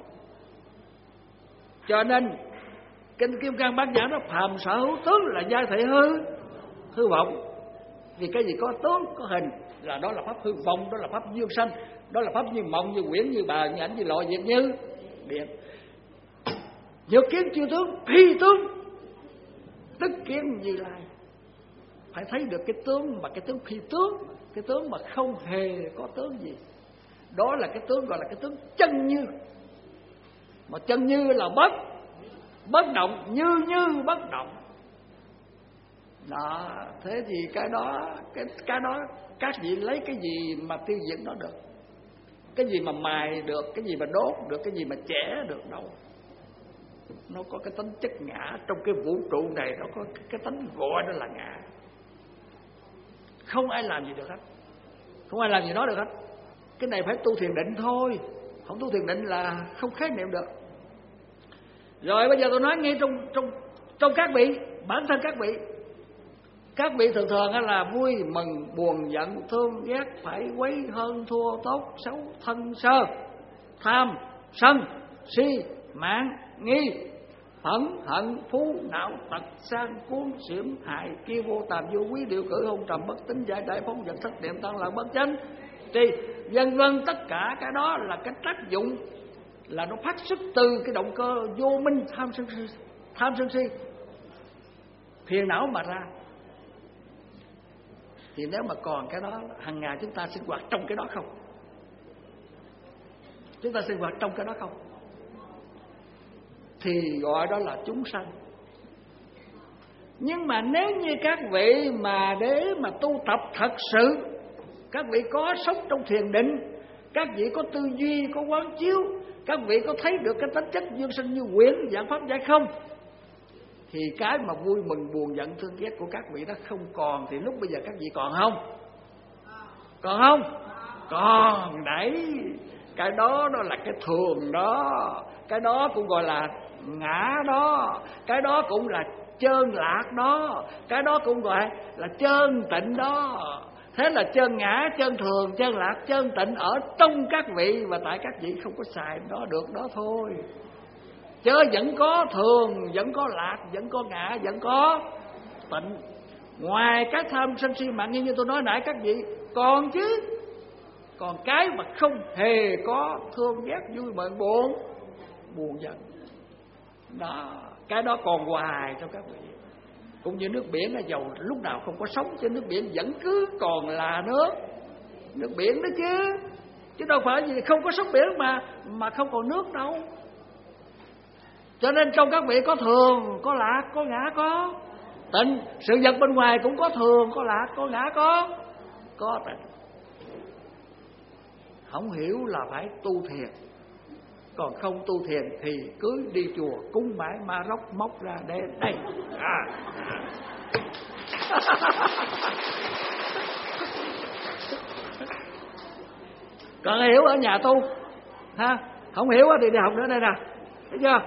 [SPEAKER 1] Cho nên Kinh Kim Cang Bát Nhã nó phàm sở hữu tướng là giai thị hư vọng. Vì cái gì có tướng có hình là đó là pháp hư vọng, đó là pháp dương sanh, đó là pháp như mộng, như quyển, như bà, như ảnh, như lọ, diệt như điện. Nhược kiến chiêu tướng, phi tướng, tức kiến Như Lai. Phải thấy được cái tướng mà cái tướng phi tướng, cái tướng mà không hề có tướng gì. Đó là cái tướng gọi là cái tướng chân như. Mà chân như là bất động, như bất động. Đó, thế thì cái đó các vị lấy cái gì mà tiêu diệt nó được? Cái gì mà mài được, cái gì mà đốt được, cái gì mà chẻ được đâu. Nó có cái tính chất ngã, trong cái vũ trụ này nó có cái tính gọi đó là ngã. Không ai làm gì được hết, không ai làm gì nó được hết. Cái này phải tu thiền định thôi, không tu thiền định là không khái niệm được. Rồi bây giờ tôi nói ngay trong các vị, bản thân các vị thường thường là vui mừng buồn giận thương ghét phải quấy hơn thua tốt xấu thân sơ tham sân si mạn nghi phẫn hận phú não tật sang cuốn xiểm hại kia vô tàm vô quý điều cử hôn trầm bất tín giải đại phóng vật thất niệm tăng lạc bất chánh tri vân vân. Tất cả cái đó là cái tác dụng, là nó phát xuất từ cái động cơ vô minh tham sân si phiền não mà ra. Thì nếu mà còn cái đó, hàng ngày chúng ta sinh hoạt trong cái đó không? Chúng ta sinh hoạt trong cái đó không? Thì gọi đó là chúng sanh. Nhưng mà nếu như các vị mà để mà tu tập thật sự, các vị có sống trong thiền định, các vị có tư duy, có quán chiếu, các vị có thấy được cái tính chất dương sinh như quyển, dạng pháp giải không, thì cái mà vui mừng buồn giận thương ghét của các vị đó không còn. Thì lúc bây giờ các vị còn không? Còn không? Còn đấy. Cái đó là cái thường đó, cái đó cũng gọi là ngã đó, cái đó cũng là chơn lạc đó, cái đó cũng gọi là chơn tịnh đó. Thế là chơn ngã, chơn thường, chơn lạc, chơn tịnh ở trong các vị, và tại các vị không có xài nó được đó thôi. Chớ vẫn có thường, vẫn có lạc, vẫn có ngã, vẫn có tịnh. Ngoài các tham sân si mạng nghi như tôi nói nãy các vị còn chứ. Còn cái mà không hề có thương ghét vui mừng buồn giận đó, cái đó còn hoài trong các vị. Cũng như nước biển là dầu lúc nào không có sóng, trên nước biển vẫn cứ còn là nước biển đó chứ đâu phải gì không có sóng biển mà không còn nước đâu. Cho nên trong các vị có thường, có lạc, có ngã, có tịnh. Sự vật bên ngoài cũng có thường, có lạc, có ngã, có tịnh. Không hiểu là phải tu thiền. Còn không tu thiền thì cứ đi chùa cúng bái ma rốc móc ra đây. Còn hiểu ở nhà tu ha, không hiểu thì đi học nữa đây nè, thấy chưa?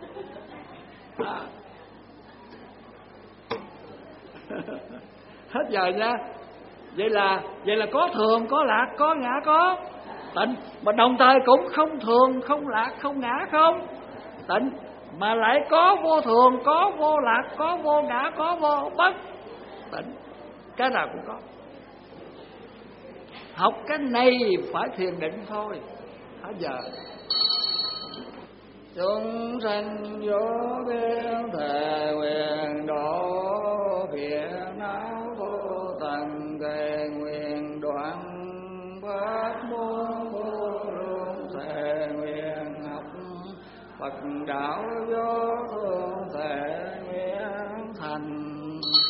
[SPEAKER 1] Hết giờ nha. Vậy là có thường, có lạc, có ngã, có tịnh, mà đồng thời cũng không thường, không lạc, không ngã, không tịnh, mà lại có vô thường, có vô lạc, có vô ngã, có vô bất tịnh, cái nào cũng có. Học cái này phải thiền định thôi. Hết giờ. Chúng sanh vô biên thề nguyện độ, phiền não vô tận thề nguyện đoạn, pháp môn vô lượng thề nguyện học, Phật đạo vô thường thề nguyện thành.